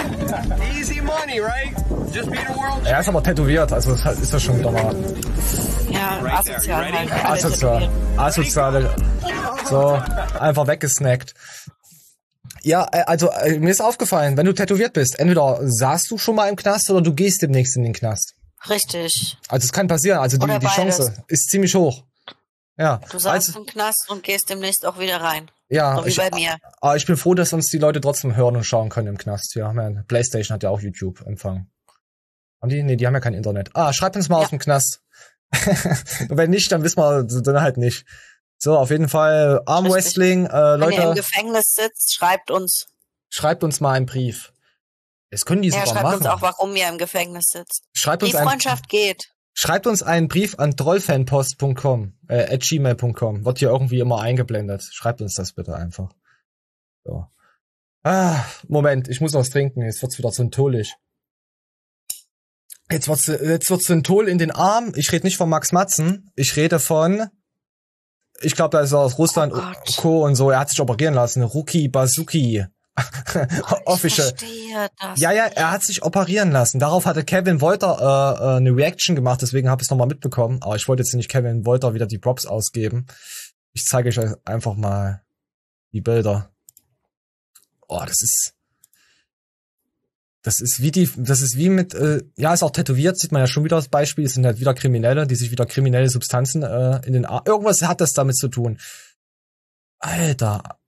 Er ist aber tätowiert, also ist das schon wieder mal... Ja, asozial halt. Asozial. Asoziale. So, einfach weggesnackt. Ja, also mir ist aufgefallen, wenn du tätowiert bist, entweder saßt du schon mal im Knast oder du gehst demnächst in den Knast. Richtig. Also es kann passieren, also die, die Chance ist ziemlich hoch. Ja. Du saßt also, im Knast und gehst demnächst auch wieder rein. Ja. So wie ich, bei mir. Aber ich bin froh, dass uns die Leute trotzdem hören und schauen können im Knast. Ja, man, PlayStation hat ja auch YouTube-Empfang. Haben die? Nee, die haben ja kein Internet. Ah, schreibt uns mal ja. aus dem Knast. Und wenn nicht, dann wissen wir dann halt nicht. So, auf jeden Fall Armwrestling, äh, Leute. Wenn ihr im Gefängnis sitzt, schreibt uns. Schreibt uns mal einen Brief. Das können die ja, sogar schreibt machen. uns auch, warum ihr im Gefängnis sitzt. Schreibt die uns Freundschaft ein, geht. Schreibt uns einen Brief an trollfanpost punkt com, äh, at gmail punkt com. Wird hier irgendwie immer eingeblendet. Schreibt uns das bitte einfach. So. Ah, Moment, ich muss was trinken. Jetzt wird's wieder syntholisch. Jetzt wird's, jetzt wird's Synthol in den Arm. Ich rede nicht von Max Matzen. Ich rede von, ich glaube, da ist er aus Russland, oh Co. und so. Er hat sich operieren lassen. Ruki Bazuki. Official. Das ja, ja, er hat sich operieren lassen. Darauf hatte Kevin Wolter äh, äh, eine Reaction gemacht, deswegen habe ich es nochmal mitbekommen. Aber ich wollte jetzt nicht Kevin Wolter wieder die Props ausgeben. Ich zeige euch einfach mal die Bilder. Oh, das ist das ist wie die, das ist wie mit, äh, ja, ist auch tätowiert, sieht man ja schon wieder das Beispiel. Es sind halt wieder Kriminelle, die sich wieder kriminelle Substanzen äh, in den Arm. Irgendwas hat das damit zu tun. Alter.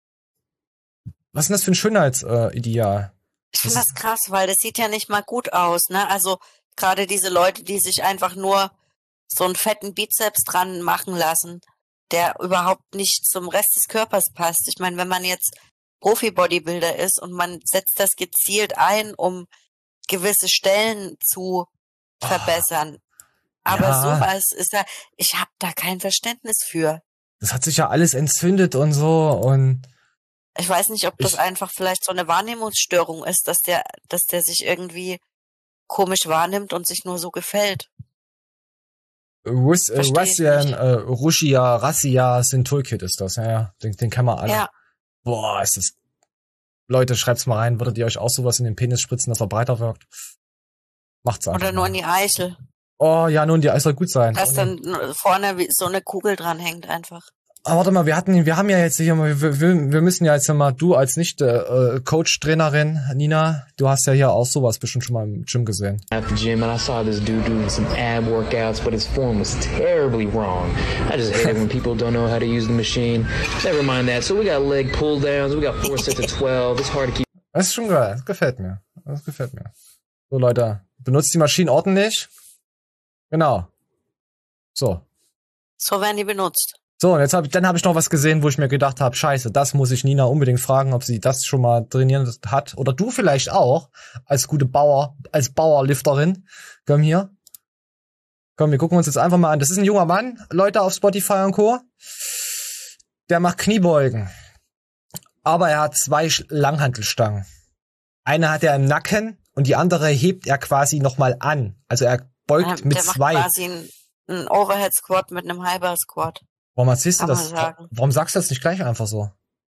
Was ist denn das für ein Schönheitsideal? Ich finde das krass, weil das sieht ja nicht mal gut aus, ne? Also gerade diese Leute, die sich einfach nur so einen fetten Bizeps dran machen lassen, der überhaupt nicht zum Rest des Körpers passt. Ich meine, wenn man jetzt Profi-Bodybuilder ist und man setzt das gezielt ein, um gewisse Stellen zu verbessern. Aber ja. sowas ist ja, ich habe da kein Verständnis für. Das hat sich ja alles entzündet und so und ich weiß nicht, ob das ich, einfach vielleicht so eine Wahrnehmungsstörung ist, dass der, dass der sich irgendwie komisch wahrnimmt und sich nur so gefällt. Russ, äh, Russian, äh, Rusia, Rassia, Synthol-Kit ist das, ja, ja. Den, den kann man alle. Ja. Boah, ist das. Leute, schreibt's mal rein, würdet ihr euch auch sowas in den Penis spritzen, dass er breiter wirkt? Macht's einfach. Oder nur in die Eichel. Oh, ja, nur in die Eichel soll gut sein. Dass dann vorne wie so eine Kugel dran hängt einfach. Aber warte mal, wir hatten, wir haben ja jetzt hier mal, wir, wir müssen ja jetzt mal, du als nicht äh, Coach-Trainerin, Nina, du hast ja hier auch sowas bestimmt schon mal im Gym gesehen. At the gym and I saw this dude doing some ab workouts, but his form was terribly wrong. I just hate it when people don't know how to use the machine. Never mind that. So we got leg pull downs, we got four sets of twelve. It's hard to keep. Das ist schon geil, das gefällt mir. Das gefällt mir. So Leute, benutzt die Maschinen ordentlich. Genau. So. So werden die benutzt. So, und jetzt hab ich, dann habe ich noch was gesehen, wo ich mir gedacht habe, scheiße, das muss ich Nina unbedingt fragen, ob sie das schon mal trainiert hat. Oder du vielleicht auch, als gute Bauer, als Bauerlifterin. Komm hier. Komm, wir gucken uns jetzt einfach mal an. Das ist ein junger Mann, Leute auf Spotify und Co. Der macht Kniebeugen. Aber er hat zwei Langhantelstangen. Eine hat er im Nacken und die andere hebt er quasi nochmal an. Also er beugt der, mit der zwei. Macht quasi ein, ein Overhead Squat mit einem High Bar Squat. Warum erzählst du Kann das? man sagen. Warum sagst du das nicht gleich einfach so?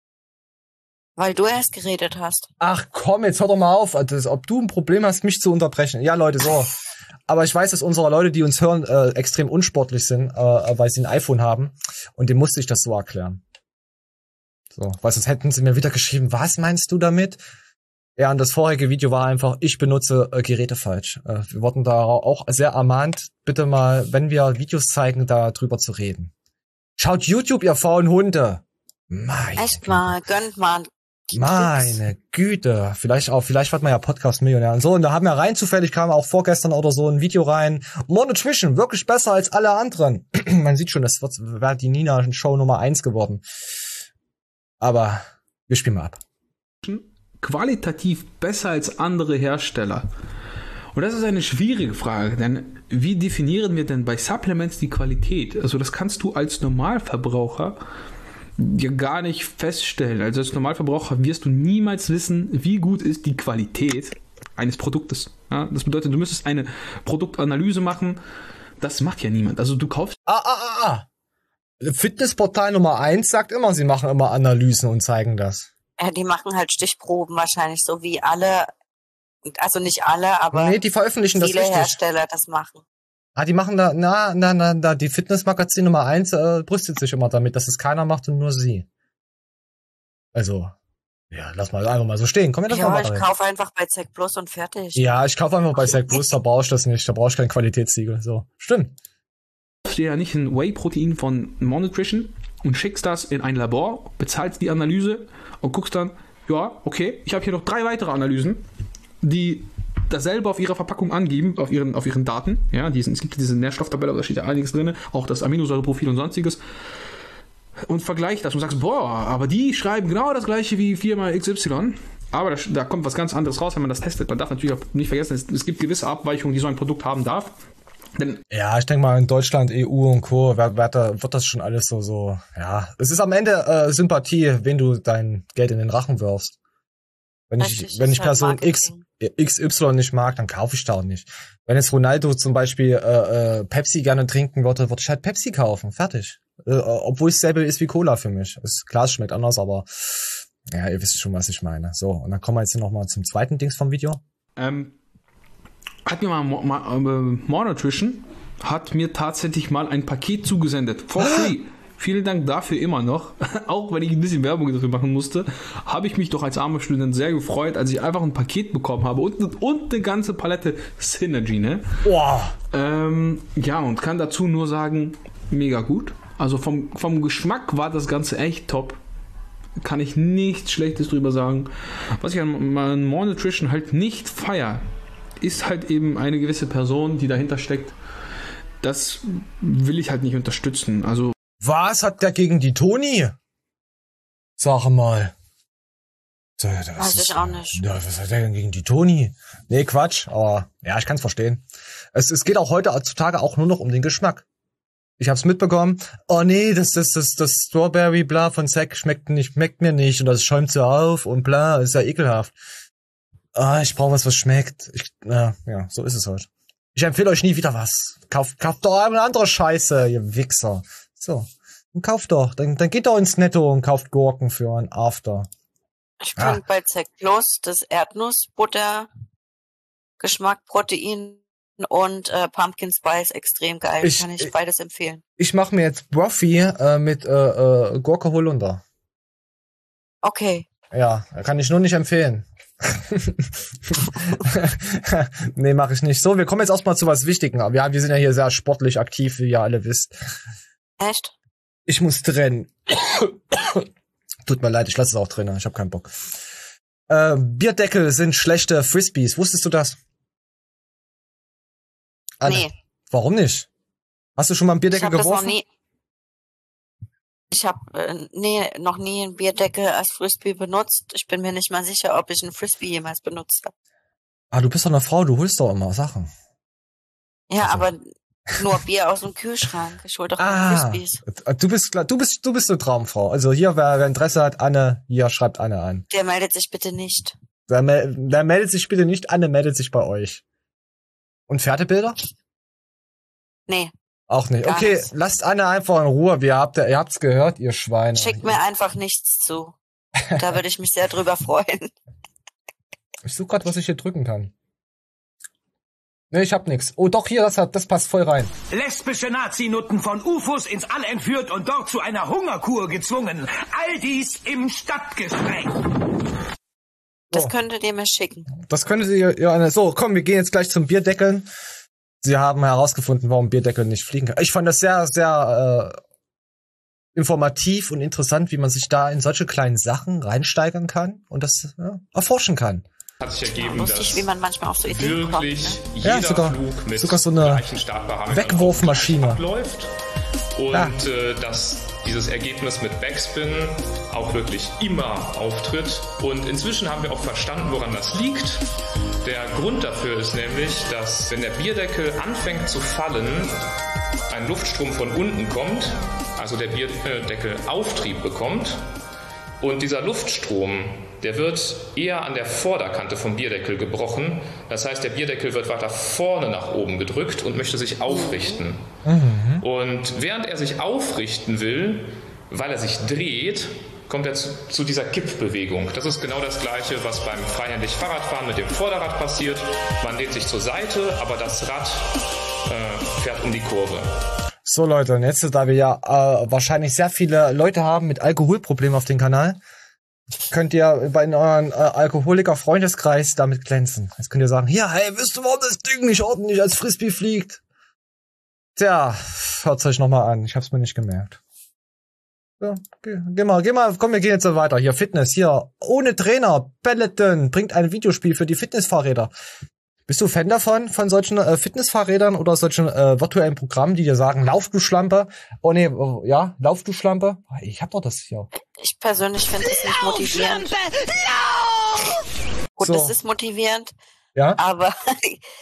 Weil du erst geredet hast. Ach komm, jetzt hör doch mal auf, das, ob du ein Problem hast, mich zu unterbrechen. Ja, Leute, so. Aber ich weiß, dass unsere Leute, die uns hören, äh, extrem unsportlich sind, äh, weil sie ein iPhone haben. Und dem musste ich das so erklären. So, weil sonst hätten sie mir wieder geschrieben, was meinst du damit? Ja, und das vorherige Video war einfach, ich benutze äh, Geräte falsch. Äh, wir wurden da auch sehr ermahnt, bitte mal, wenn wir Videos zeigen, da drüber zu reden. Schaut YouTube, ihr faulen Hunde. Meine Echt mal, gönnt mal. Meine Güte. Vielleicht auch, vielleicht wird man ja Podcast-Millionär und so. Und da haben wir rein zufällig, kam auch vorgestern oder so ein Video rein. More Nutrition, wirklich besser als alle anderen. Man sieht schon, das wird, wäre die Nina-Show Nummer eins geworden. Aber wir spielen mal ab. Qualitativ besser als andere Hersteller? Und das ist eine schwierige Frage, denn wie definieren wir denn bei Supplements die Qualität? Also das kannst du als Normalverbraucher ja gar nicht feststellen. Also als Normalverbraucher wirst du niemals wissen, wie gut ist die Qualität eines Produktes. Ja, das bedeutet, du müsstest eine Produktanalyse machen. Das macht ja niemand. Also du kaufst... Ah, ah, ah, ah. Fitnessportal Nummer eins sagt immer, sie machen immer Analysen und zeigen das. Ja, die machen halt Stichproben wahrscheinlich, so wie alle, also nicht alle, aber nee, die veröffentlichen viele das richtig. Hersteller das machen. Ah, die machen da, na, na, na, na, die Fitnessmagazin Nummer eins äh, brüstet sich immer damit, dass es keiner macht und nur sie. Also, ja, lass mal einfach mal so stehen. Komm, wir das ja, mal ich rein. kaufe einfach bei Z Plus und fertig. Ja, ich kaufe einfach bei Z Plus, da brauche ich das nicht, da brauche ich kein Qualitätssiegel. So, stimmt. Du dir ja nicht ein Whey-Protein von More Nutrition und schickst das in ein Labor, bezahlst die Analyse und guckst dann, ja, okay, ich habe hier noch drei weitere Analysen, die dasselbe auf ihrer Verpackung angeben, auf ihren, auf ihren Daten. Ja, diesen, es gibt diese Nährstofftabelle, da steht ja einiges drin, auch das Aminosäureprofil und sonstiges. Und vergleich das und sagst, boah, aber die schreiben genau das gleiche wie Firma X Y. Aber da, da kommt was ganz anderes raus, wenn man das testet. Man darf natürlich auch nicht vergessen, es, es gibt gewisse Abweichungen, die so ein Produkt haben darf. Denn ja, ich denke mal, in Deutschland, E U und Co. wird, wird, wird das schon alles so, so, ja. Es ist am Ende äh, Sympathie, wenn du dein Geld in den Rachen wirfst. Wenn Richtig, ich, wenn ich halt Person X, X Y nicht mag, dann kaufe ich da auch nicht. Wenn jetzt Ronaldo zum Beispiel äh, äh, Pepsi gerne trinken würde, würde ich halt Pepsi kaufen. Fertig. Äh, obwohl es selber ist wie Cola für mich. Das Glas schmeckt anders, aber ja, ihr wisst schon, was ich meine. So, und dann kommen wir jetzt hier nochmal zum zweiten Dings vom Video. Ähm, hat mir mal, mal äh, More Nutrition hat mir tatsächlich mal ein Paket zugesendet. For free. Vielen Dank dafür immer noch. Auch wenn ich ein bisschen Werbung dafür machen musste, habe ich mich doch als armer Student sehr gefreut, als ich einfach ein Paket bekommen habe und, und eine ganze Palette Synergy, ne? Boah. Ähm, ja, und kann dazu nur sagen, mega gut. Also vom, vom Geschmack war das Ganze echt top. Kann ich nichts Schlechtes drüber sagen. Was ich an, an More Nutrition halt nicht feier, ist halt eben eine gewisse Person, die dahinter steckt. Das will ich halt nicht unterstützen. Also was hat der gegen die Toni? Sag mal. Das Weiß ich auch nicht. Ja, was hat der denn gegen die Toni? Nee, Quatsch, aber ja, ich kann's verstehen. Es, es geht auch heutzutage auch nur noch um den Geschmack. Ich hab's mitbekommen. Oh nee, das, das, das, das Strawberry bla von Zack schmeckt nicht, schmeckt mir nicht und das schäumt so auf und bla, ist ja ekelhaft. Ah, ich brauche was, was schmeckt. Ich, ja, ja, so ist es halt. Ich empfehle euch nie wieder was. Kauft, kauft doch eine andere Scheiße, ihr Wichser. So, dann kauft doch. Dann, dann geht doch ins Netto und kauft Gurken für ein After. Ich finde ah. bei Zack Plus das Erdnussbutter, Geschmack, Protein und äh, Pumpkin Spice extrem geil. Ich, Kann ich, ich beides empfehlen. Ich mache mir jetzt Broffy äh, mit äh, äh, Gurke Holunder. Okay. Ja, kann ich nur nicht empfehlen. Nee, mache ich nicht. So, wir kommen jetzt erstmal zu was Wichtigem. Ja, wir sind ja hier sehr sportlich aktiv, wie ihr alle wisst. Echt? Ich muss trennen. Tut mir leid, ich lasse es auch drin. Ich habe keinen Bock. Äh, Bierdeckel sind schlechte Frisbees. Wusstest du das? Anne, nee. Warum nicht? Hast du schon mal einen Bierdeckel ich hab geworfen? Das noch nie. Ich habe äh, nee, noch nie einen Bierdeckel als Frisbee benutzt. Ich bin mir nicht mal sicher, ob ich einen Frisbee jemals benutzt habe. Ah, du bist doch eine Frau, du holst doch immer Sachen. Ja, also. aber nur Bier aus dem Kühlschrank. Ich hol doch ah, keine Frisbees. Du bist, du bist, du bist eine Traumfrau. Also hier, wer, wer Interesse hat, Anne, hier schreibt Anne an. Der meldet sich bitte nicht. Wer, wer meldet sich bitte nicht? Anne meldet sich bei euch. Und Pferdebilder? Nee. Auch nicht. Okay, nicht. Lasst Anne einfach in Ruhe. Wir habt, ihr habt's gehört, ihr Schweine. Schickt mir einfach nichts zu. Da würde ich mich sehr drüber freuen. Ich suche gerade, was ich hier drücken kann. Nee, ich hab nix. Oh doch, hier, das hat, das passt voll rein. Lesbische Nazi-Nutten von U F Os ins All entführt und dort zu einer Hungerkur gezwungen. All dies im Stadtgespräch. Das oh. könntet ihr mir schicken. Das könntet ihr, ja, so, komm, wir gehen jetzt gleich zum Bierdeckeln. Sie haben herausgefunden, warum Bierdeckel nicht fliegen kann. Ich fand das sehr, sehr äh, informativ und interessant, wie man sich da in solche kleinen Sachen reinsteigern kann und das ja, erforschen kann. Hat sich ergeben, ja, lustig, dass wie man manchmal auf so Ideen wirklich kommt, ne? jeder ja, sogar, Flug mit sogar so eine Wegwurfmaschine abläuft und ja. äh, dass dieses Ergebnis mit Backspin auch wirklich immer auftritt. Und inzwischen haben wir auch verstanden, woran das liegt. Der Grund dafür ist nämlich, dass wenn der Bierdeckel anfängt zu fallen, ein Luftstrom von unten kommt, also der Bierdeckel Auftrieb bekommt. Und dieser Luftstrom, der wird eher an der Vorderkante vom Bierdeckel gebrochen. Das heißt, der Bierdeckel wird weiter vorne nach oben gedrückt und möchte sich aufrichten. Mhm. Und während er sich aufrichten will, weil er sich dreht, kommt er zu, zu dieser Kippbewegung. Das ist genau das Gleiche, was beim freihändig Fahrradfahren mit dem Vorderrad passiert. Man lehnt sich zur Seite, aber das Rad äh, fährt um die Kurve. So Leute, und jetzt, da wir ja äh, wahrscheinlich sehr viele Leute haben mit Alkoholproblemen auf dem Kanal, könnt ihr bei euren äh, Alkoholiker-Freundeskreis damit glänzen. Jetzt könnt ihr sagen, ja, hey, wisst ihr, warum das Ding nicht ordentlich als Frisbee fliegt? Tja, hört's euch nochmal an. Ich hab's mir nicht gemerkt. So, geh, geh mal, geh mal, komm, wir gehen jetzt so weiter. Hier, Fitness, hier, ohne Trainer, Peloton bringt ein Videospiel für die Fitnessfahrräder. Bist du Fan davon, von solchen äh, Fitnessfahrrädern oder solchen äh, virtuellen Programmen, die dir sagen, lauf du Schlampe? Oh nee, äh, ja, lauf du Schlampe? Ich hab doch das hier. Ich persönlich finde es nicht motivierend. Lauf! Gut, so. Das ist motivierend. Ja? Aber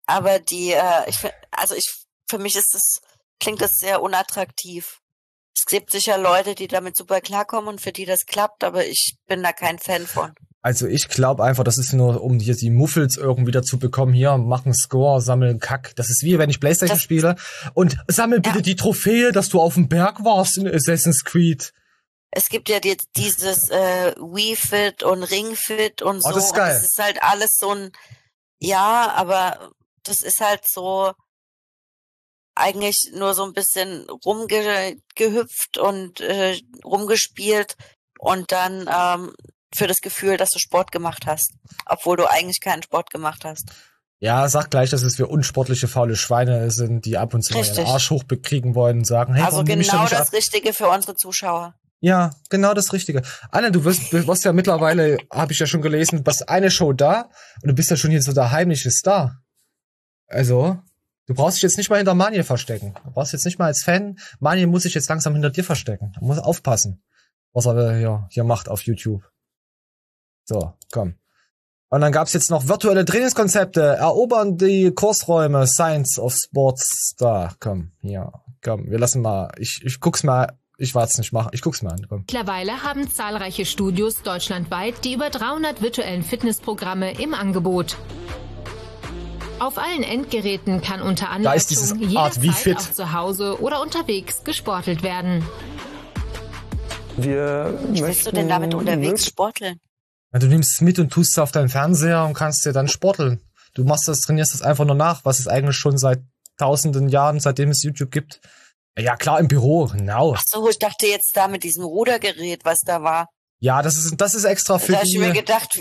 Aber die, äh, ich find, also ich, für mich ist das, klingt das sehr unattraktiv. Es gibt sicher Leute, die damit super klarkommen und für die das klappt, aber ich bin da kein Fan von. Also ich glaube einfach, das ist nur, um hier die Muffels irgendwie wieder zu bekommen. Hier, machen Score, sammeln Kack. Das ist wie, wenn ich Playstation das spiele. Und sammel bitte ja. die Trophäe, dass du auf dem Berg warst in Assassin's Creed. Es gibt ja jetzt dieses äh, Wii Fit und Ring Fit und so. Oh, das ist geil. Und das ist halt alles so ein, ja, aber das ist halt so eigentlich nur so ein bisschen rumgehüpft und äh, rumgespielt und dann ähm, für das Gefühl, dass du Sport gemacht hast, obwohl du eigentlich keinen Sport gemacht hast. Ja, sag gleich, dass es wir unsportliche, faule Schweine sind, die ab und zu Richtig. mal ihren Arsch hochbekriegen wollen und sagen, hey, also warum nehme ich genau da nicht das ab? Richtige für unsere Zuschauer. Ja, genau das Richtige. Anna, du wirst, du wirst ja mittlerweile, habe ich ja schon gelesen, du hast eine Show da und du bist ja schon hier so der heimliche Star. Also, du brauchst dich jetzt nicht mal hinter Maniel verstecken. Du brauchst jetzt nicht mal als Fan, Maniel muss sich jetzt langsam hinter dir verstecken. Du musst aufpassen, was er hier, hier macht auf YouTube. So, komm. Und dann gab's jetzt noch virtuelle Trainingskonzepte, erobern die Kursräume, Science of Sports. Da, komm, hier, komm, wir lassen mal, ich, ich guck's mal, ich wart's nicht machen, ich guck's mal an, komm. Mittlerweile haben zahlreiche Studios deutschlandweit die über dreihundert virtuellen Fitnessprogramme im Angebot. Auf allen Endgeräten kann unter anderem da ist dieses Art wie fit auch zu Hause oder unterwegs gesportelt werden. Wir Wie willst du denn damit unterwegs sporteln? Ja, du nimmst es mit und tust es auf deinen Fernseher und kannst dir dann sporteln. Du machst das, trainierst das einfach nur nach, was es eigentlich schon seit tausenden Jahren, seitdem es YouTube gibt. Ja, klar, im Büro, genau. Ach so, ich dachte jetzt da mit diesem Rudergerät, was da war. Ja, das ist, das ist extra für da die... Da hab ich mir gedacht...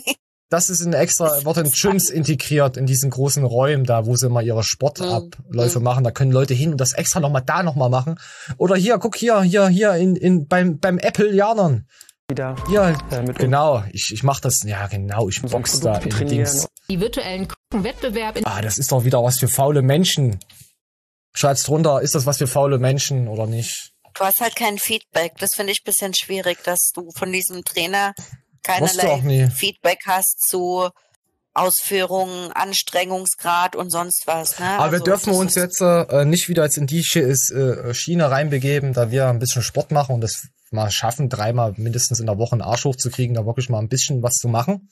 Das ist ein extra, wird in Gyms integriert, in diesen großen Räumen da, wo sie immer ihre Sportabläufe mhm. machen. Da können Leute hin und das extra nochmal da nochmal machen. Oder hier, guck hier, hier, hier, in, in, beim, beim Apple-Janern. Wieder. Ja, äh, mit genau. Ich, ich mach das, ja genau, ich box da in Dings. Die virtuellen Wettbewerbe. Ah, das ist doch wieder was für faule Menschen. Schreibt's drunter, ist das was für faule Menschen oder nicht? Du hast halt kein Feedback. Das finde ich ein bisschen schwierig, dass du von diesem Trainer keinerlei Feedback hast zu Ausführungen, Anstrengungsgrad und sonst was. Ne? Aber also, wir dürfen uns jetzt äh, nicht wieder jetzt in die äh, Schiene reinbegeben, da wir ein bisschen Sport machen und das mal schaffen, dreimal mindestens in der Woche einen Arsch hochzukriegen, da wirklich mal ein bisschen was zu machen.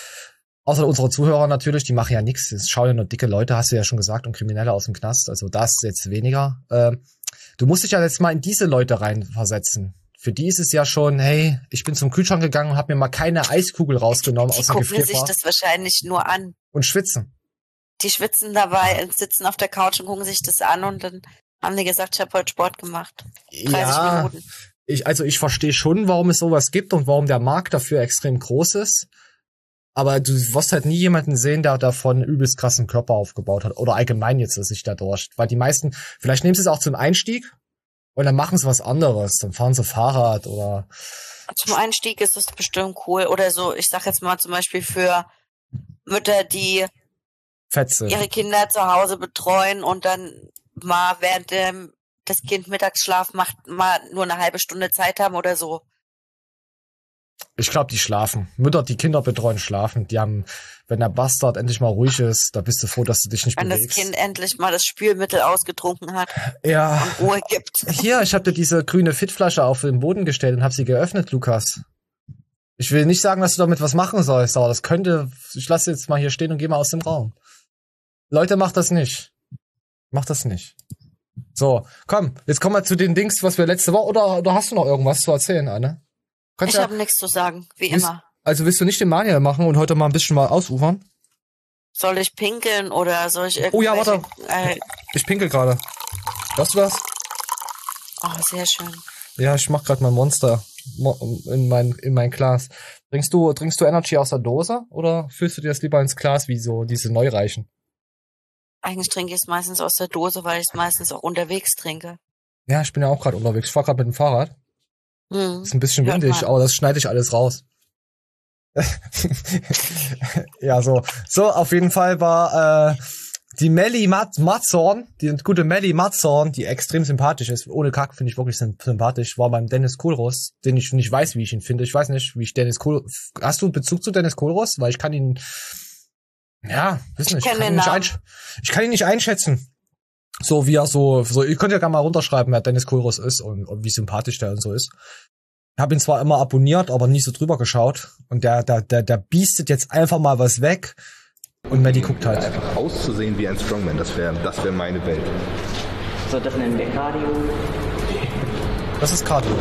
Außer unsere Zuhörer natürlich, die machen ja nichts. Es schauen ja nur dicke Leute, hast du ja schon gesagt, und Kriminelle aus dem Knast. Also das jetzt weniger. Äh, du musst dich ja jetzt mal in diese Leute reinversetzen. Für die ist es ja schon, hey, ich bin zum Kühlschrank gegangen und habe mir mal keine Eiskugel rausgenommen die aus dem Gefrierfach. Die gucken sich das wahrscheinlich nur an. Und schwitzen. Die schwitzen dabei, sitzen auf der Couch und gucken sich das an und dann haben die gesagt, ich habe heute Sport gemacht. dreißig ja, Minuten. Ich, also ich verstehe schon, warum es sowas gibt und warum der Markt dafür extrem groß ist. Aber du wirst halt nie jemanden sehen, der davon einen übelst krassen Körper aufgebaut hat. Oder allgemein jetzt sich dadurch. Weil die meisten, vielleicht nehmen sie es auch zum Einstieg. Und dann machen sie was anderes. Dann fahren sie Fahrrad oder... Zum Einstieg ist das bestimmt cool. Oder so, ich sag jetzt mal zum Beispiel für Mütter, die Fetze. ihre Kinder zu Hause betreuen und dann mal während dem, das Kind Mittagsschlaf macht, mal nur eine halbe Stunde Zeit haben oder so. Ich glaube, die schlafen. Mütter, die Kinder betreuen, schlafen. Die haben, wenn der Bastard endlich mal ruhig ist, da bist du froh, dass du dich nicht wenn bewegst. Wenn das Kind endlich mal das Spülmittel ausgetrunken hat ja. und Ruhe gibt. Hier, ich habe dir diese grüne Fitflasche auf den Boden gestellt und habe sie geöffnet, Lukas. Ich will nicht sagen, dass du damit was machen sollst, aber das könnte... Ich lasse jetzt mal hier stehen und geh mal aus dem Raum. Leute, macht das nicht. Macht das nicht. So, komm, jetzt kommen wir zu den Dings, was wir letzte Woche... Oder, oder hast du noch irgendwas zu erzählen, Anne? Kannst ich ja, habe nichts zu sagen, wie willst, immer. Also willst du nicht den Manuel machen und heute mal ein bisschen mal ausufern? Soll ich pinkeln oder soll ich irgendwelche... Oh ja, warte. Äh, ich pinkel gerade. Hörst du das? Oh, sehr schön. Ja, ich mach gerade mein Monster in mein, in mein Glas. Trinkst du, trinkst du Energy aus der Dose oder füllst du dir das lieber ins Glas wie so diese Neureichen? Eigentlich trinke ich es meistens aus der Dose, weil ich es meistens auch unterwegs trinke. Ja, ich bin ja auch gerade unterwegs. Ich fahr gerade mit dem Fahrrad. Hm. Ist ein bisschen windig, aber das schneide ich alles raus. Ja, so. So, auf jeden Fall war äh, die Melli Mat Matzorn, die gute Melli Matzorn, die extrem sympathisch ist. Ohne Kack finde ich wirklich sympathisch. War beim Dennis Kohlross, den ich nicht weiß, wie ich ihn finde. Ich weiß nicht, wie ich Dennis Kohlross... Hast du einen Bezug zu Dennis Kohlross? Weil ich kann ihn... Ja, wissen nicht. Ich Ich, kenn kann ihn den nicht Namen. einsch- ich kann ihn nicht einschätzen. So wie er so, so, ihr könnt ja gerne mal runterschreiben, wer Dennis Kohlroß ist und, und wie sympathisch der und so ist. Ich habe ihn zwar immer abonniert, aber nie so drüber geschaut. Und der, der, der, der biestet jetzt einfach mal was weg. Und Maddie guckt halt. Einfach auszusehen wie ein Strongman, das wäre das wär meine Welt. So, das nennen wir Cardio. Das ist Cardio.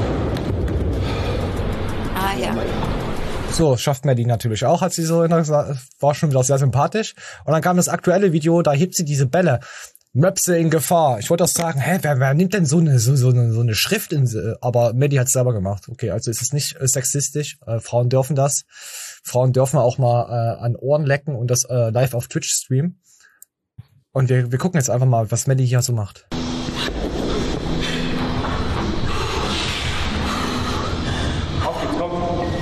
Ah ja. So, schafft Maddie natürlich auch, hat sie so in der, war schon wieder sehr sympathisch. Und dann kam das aktuelle Video, da hebt sie diese Bälle. Möpse in Gefahr. Ich wollte auch sagen, hä, wer, wer nimmt denn so eine, so, so eine, so eine Schrift in, aber Maddie hat es selber gemacht. Okay, also ist es nicht äh, sexistisch. Äh, Frauen dürfen das. Frauen dürfen auch mal äh, an Ohren lecken und das äh, live auf Twitch streamen. Und wir, wir gucken jetzt einfach mal, was Maddie hier so macht. Auf geht's, komm.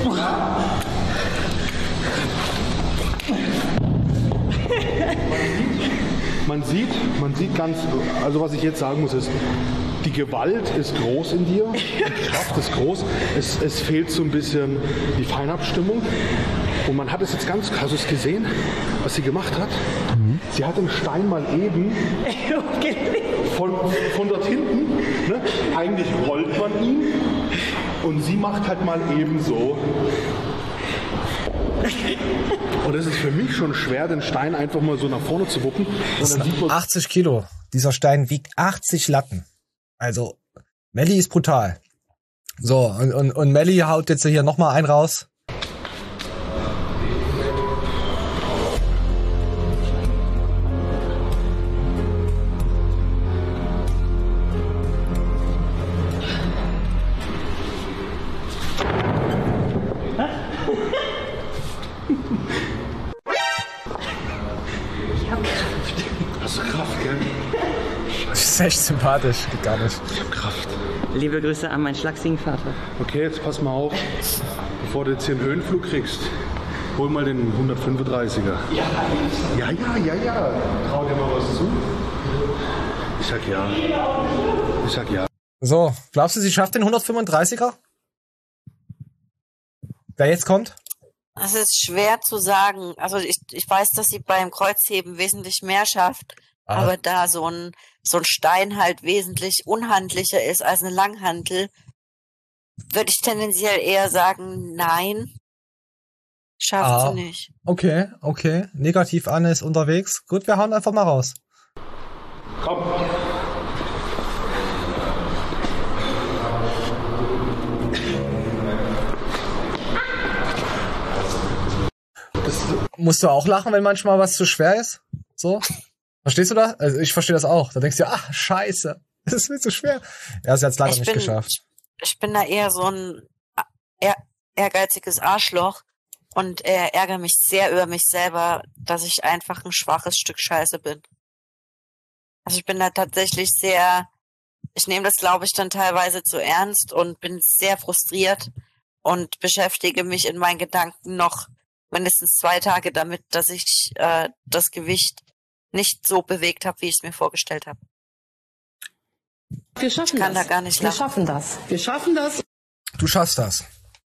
Man sieht, man sieht ganz, also was ich jetzt sagen muss ist, die Gewalt ist groß in dir, die Kraft ist groß, es, es fehlt so ein bisschen die Feinabstimmung und man hat es jetzt ganz, hast du es gesehen, was sie gemacht hat? Mhm. Sie hat den Stein mal eben von, von dort hinten, ne? Eigentlich rollt man ihn und sie macht halt mal eben so. Und es ist für mich schon schwer, den Stein einfach mal so nach vorne zu wuppen. Das sind achtzig Kilo. Dieser Stein wiegt achtzig Latten. Also, Melli ist brutal. So, und, und, und Melli haut jetzt hier nochmal einen raus. Hast du Kraft, gell? Das ist echt sympathisch. Geht gar nicht. Ich hab Kraft. Liebe Grüße an meinen schlachsigen Vater. Okay, jetzt pass mal auf. Bevor du jetzt hier einen Höhenflug kriegst, hol mal den hundertfünfunddreißiger. Ja, ja, ja, ja, ja. Trau dir mal was zu. Ich sag ja. Ich sag ja. So, glaubst du, sie schafft den hundertfünfunddreißiger? Wer jetzt kommt? Das ist schwer zu sagen. Also ich, ich weiß, dass sie beim Kreuzheben wesentlich mehr schafft, Ah. aber da so ein, so ein Stein halt wesentlich unhandlicher ist als eine Langhantel, würde ich tendenziell eher sagen, nein, schafft Ah. sie nicht. Okay, okay. Negativ Anne ist unterwegs. Gut, wir hauen einfach mal raus. Komm. Das, musst du auch lachen, wenn manchmal was zu schwer ist? So? Verstehst du das? Also ich verstehe das auch. Da denkst du, ach, scheiße, das ist mir zu schwer. Ja, sie hat es leider Ich nicht bin- geschafft. Ich bin da eher so ein eher, ehrgeiziges Arschloch und äh, ärgere mich sehr über mich selber, dass ich einfach ein schwaches Stück Scheiße bin. Also ich bin da tatsächlich sehr, ich nehme das, glaube ich, dann teilweise zu ernst und bin sehr frustriert und beschäftige mich in meinen Gedanken noch mindestens zwei Tage damit, dass ich äh, das Gewicht nicht so bewegt habe, wie ich es mir vorgestellt habe. Wir schaffen Ich kann das. da gar nicht Wir lachen. schaffen das. Wir schaffen das. Du schaffst das.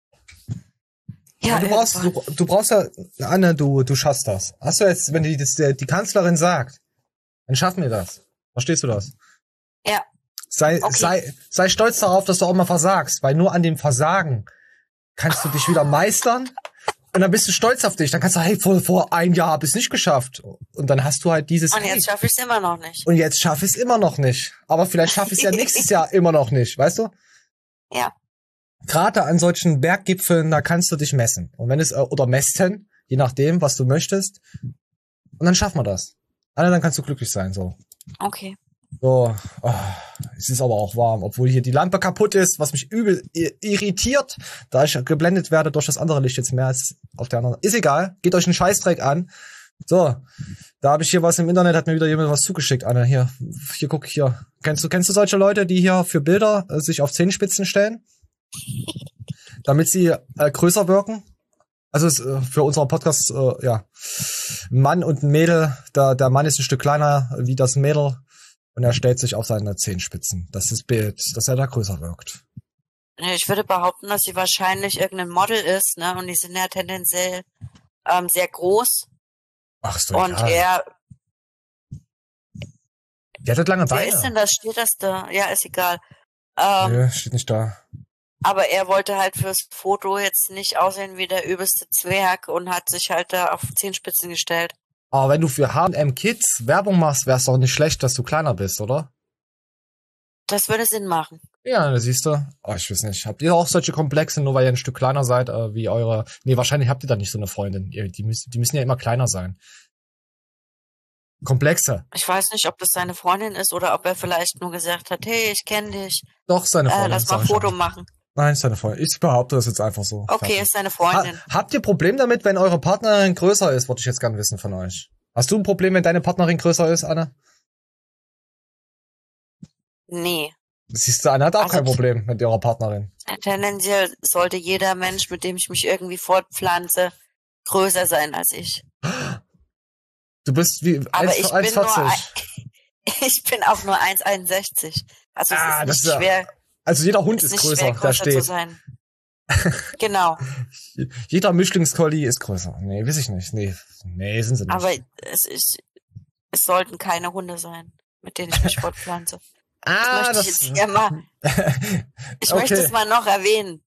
Ja, du brauchst, du, du brauchst ja, Anne, du, du schaffst das. Hast du jetzt, wenn die, das, die Kanzlerin sagt, dann schaffen wir das. Verstehst du das? Ja. Sei, Okay. sei, sei stolz darauf, dass du auch mal versagst, weil nur an dem Versagen kannst du dich wieder meistern und dann bist du stolz auf dich. Dann kannst du, hey, vor, vor ein Jahr hab ich es nicht geschafft. Und dann hast du halt dieses, Und jetzt schaffe ich es immer noch nicht. und jetzt schaffe ich es immer noch nicht. Aber vielleicht schaffe ich es ja nächstes Jahr immer noch nicht, weißt du? Ja. Gerade an solchen Berggipfeln, da kannst du dich messen. Und wenn es, äh, oder messen, je nachdem, was du möchtest. Und dann schaffen wir das. Anne, dann kannst du glücklich sein, so. Okay. So, oh, es ist aber auch warm, obwohl hier die Lampe kaputt ist, was mich übel i- irritiert, da ich geblendet werde durch das andere Licht jetzt mehr als auf der anderen. Ist egal, geht euch einen Scheißdreck an. So, da habe ich hier was im Internet, hat mir wieder jemand was zugeschickt, Anne. Hier, hier guck hier. Kennst du, kennst du solche Leute, die hier für Bilder äh, sich auf Zehenspitzen stellen? Damit sie äh, größer wirken? Also es, äh, für unseren Podcast, äh, ja, Mann und ein Mädel, da, der Mann ist ein Stück kleiner wie das Mädel. Und er stellt sich auf seine Zehenspitzen. Das ist das Bild, dass er da größer wirkt. Ich würde behaupten, dass sie wahrscheinlich irgendein Model ist, ne? Und die sind ja tendenziell ähm, sehr groß. Ach, ist doch Und egal. er, Die hat halt lange wer Beine. ist denn das? Steht das da? Ja, ist egal. Ähm, Nö, steht nicht da. Aber er wollte halt fürs Foto jetzt nicht aussehen wie der übelste Zwerg und hat sich halt da auf Zehenspitzen gestellt. Aber wenn du für H und M Kids Werbung machst, wär's doch nicht schlecht, dass du kleiner bist, oder? Das würde Sinn machen. Ja, da siehst du. Oh, ich weiß nicht. Habt ihr auch solche Komplexe, nur weil ihr ein Stück kleiner seid, äh, wie eure... Nee, wahrscheinlich habt ihr da nicht so eine Freundin. Ihr, die, müssen, die müssen ja immer kleiner sein. Komplexe. Ich weiß nicht, ob das seine Freundin ist oder ob er vielleicht nur gesagt hat, hey, ich kenne dich. Doch, seine Freundin. Äh, lass mal ein sag ich Foto schon. machen. Nein, ist seine Freundin. Ich behaupte das jetzt einfach so. Okay, Fertig. ist seine Freundin. Ha habt ihr Problem damit, wenn eure Partnerin größer ist? Wollte ich jetzt gerne wissen von euch. Hast du ein Problem, wenn deine Partnerin größer ist, Anne? Nee. Siehst du, Anne hat auch Also- kein Problem mit ihrer Partnerin. Tendenziell sollte jeder Mensch, mit dem ich mich irgendwie fortpflanze, größer sein als ich. Du bist wie Aber ich bin nur, 1,40. ein- ich bin auch nur eins Komma einundsechzig. Also es Ah, ist das nicht ist ja- schwer. Also jeder Hund es ist nicht größer, schwer, der größer zu steht. sein. Genau. Jeder Mischlingskolli ist größer. Nee, weiß ich nicht. Nee, nee, sind sie nicht. Aber es, ist, es sollten keine Hunde sein, mit denen ich mich fortpflanze. Ah, das möchte das- ich jetzt hier mal. Ich Okay. möchte es mal noch erwähnen.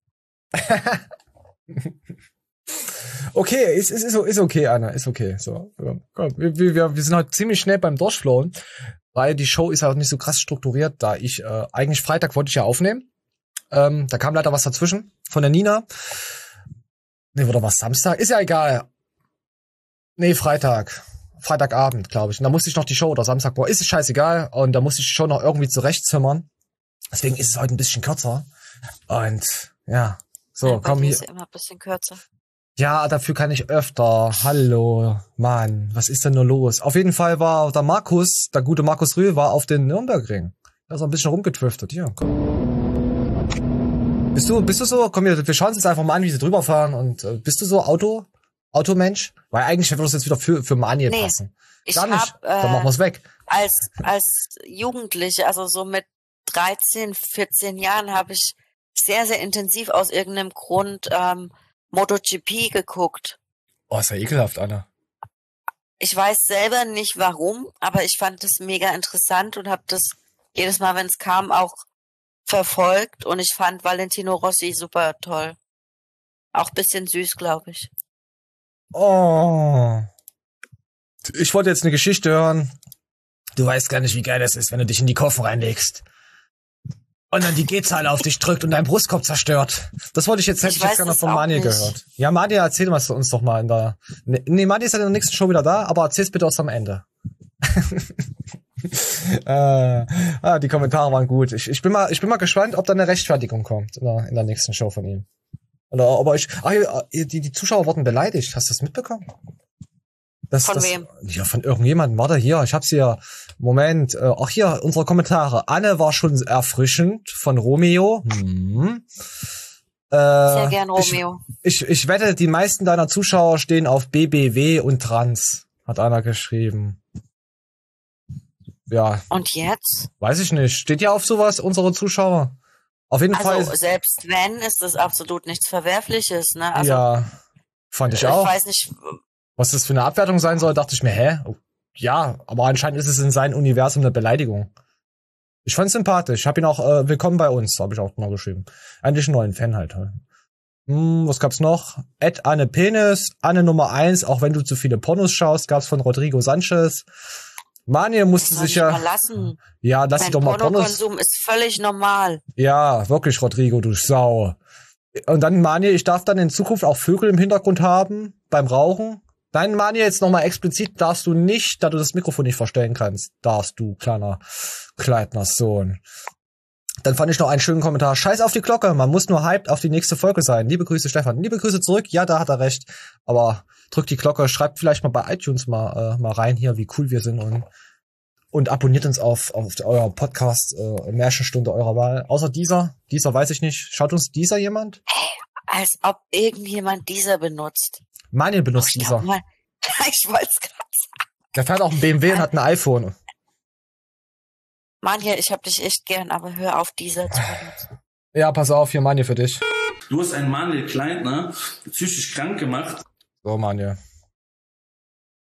Okay, ist, ist, ist, ist okay, Anna, ist okay. So, ja, komm, wir, wir, wir sind halt ziemlich schnell beim Durchflowen, weil die Show ist ja auch nicht so krass strukturiert, da ich, äh, eigentlich Freitag wollte ich ja aufnehmen. Ähm, da kam leider was dazwischen von der Nina. Nee, oder was, Samstag? Ist ja egal. Nee, Freitag. Freitagabend, glaube ich. Und da musste ich noch die Show oder Samstag, boah, ist es scheißegal. Und da musste ich die Show noch irgendwie zurechtzimmern. Deswegen ist es heute ein bisschen kürzer. Und, ja. So, Ja, bei komm dir hier. ist ja immer ein bisschen kürzer. Ja, dafür kann ich öfter. Hallo, Mann, was ist denn nur los? Auf jeden Fall war der Markus, der gute Markus Rühl, war auf den Nürnbergring. Da ist er ein bisschen rumgedriftet. Hier, komm. Bist du, bist du so? Komm hier, wir schauen uns jetzt einfach mal an, wie sie drüber fahren. Und äh, bist du so Auto, Automensch? Weil eigentlich würde das jetzt wieder für für Manier Nee, passen. Ich Gar nicht. hab, Dann machen wir's weg. Als, als Jugendliche, also so mit dreizehn, vierzehn Jahren, habe ich sehr, sehr intensiv aus irgendeinem Grund ähm, MotoGP geguckt. Oh, ist ja ekelhaft, Anna. Ich weiß selber nicht warum, aber ich fand das mega interessant und habe das jedes Mal, wenn es kam, auch verfolgt. Und ich fand Valentino Rossi super toll. Auch bisschen süß, glaube ich. Oh. Ich wollte jetzt eine Geschichte hören. Du weißt gar nicht, wie geil das ist, wenn du dich in die Koffer reinlegst. Und dann die G-Zahl auf dich drückt und dein Brustkorb zerstört. Das wollte ich jetzt, hätte ich, Ich jetzt weiß gerne es von auch Manja nicht. gehört. Ja, Manja, erzähl was uns doch mal in der... Nee, nee Manja ist ja in der nächsten Show wieder da, aber erzähl's bitte aus am Ende. äh, ah, die Kommentare waren gut. Ich, ich, bin mal, ich bin mal gespannt, ob da eine Rechtfertigung kommt in der, in der nächsten Show von ihm. Oder aber ich... Ach, die, die Zuschauer wurden beleidigt. Hast du das mitbekommen? Das, Von das, wem? Ja, von irgendjemandem. Warte, hier, ich hab's hier. Moment. Äh, ach, hier, unsere Kommentare. Anne war schon erfrischend von Romeo. Hm. Äh, Sehr gern, Romeo. Ich, ich, ich wette, die meisten deiner Zuschauer stehen auf B B W und Trans, hat Anna geschrieben. Ja. Und jetzt? Weiß ich nicht. Steht ja auf sowas, unsere Zuschauer? Auf jeden Also Fall. selbst wenn, ist das absolut nichts Verwerfliches. Ne? Also, Ja, fand ich ich auch. weiß nicht, Was das für eine Abwertung sein soll, dachte ich mir, hä? Oh, ja, aber anscheinend ist es in seinem Universum eine Beleidigung. Ich fand's sympathisch. Ich hab ihn auch, äh, willkommen bei uns, habe ich auch mal geschrieben. Eigentlich einen neuen Fan halt. Hm, was gab's noch? Ed Anne Penis, Anne Nummer eins, auch wenn du zu viele Pornos schaust, gab's von Rodrigo Sanchez. Manje musste soll sich ich ja... mal lassen. Ja, lass Mein dich doch mal Pornos... Pornokonsum ist völlig normal. Ja, wirklich, Rodrigo, du Sau. Und dann, Manje, ich darf dann in Zukunft auch Vögel im Hintergrund haben, beim Rauchen. Nein, Manje, jetzt nochmal explizit darfst du nicht, da du das Mikrofon nicht verstellen kannst, darfst du, kleiner Kleidner Sohn. Dann fand ich noch einen schönen Kommentar. Scheiß auf die Glocke, man muss nur hyped auf die nächste Folge sein. Liebe Grüße, Stefan. Liebe Grüße zurück. Ja, da hat er recht. Aber drückt die Glocke, schreibt vielleicht mal bei iTunes mal, äh, mal rein hier, wie cool wir sind und, und abonniert uns auf, auf euer Podcast, äh, Märchenstunde eurer Wahl. Außer dieser, dieser weiß ich nicht. Schaut uns dieser jemand? Als ob irgendjemand dieser benutzt. Manje benutzt dieser. Mal, ich wollte es gerade sagen. Der fährt auch ein B M W und hat ein iPhone. Manja, ich hab dich echt gern, aber hör auf, dieser zu benutzen. Ja, pass auf, hier Manje für dich. Du hast einen Manuel Kleintner psychisch krank gemacht. So, Manje.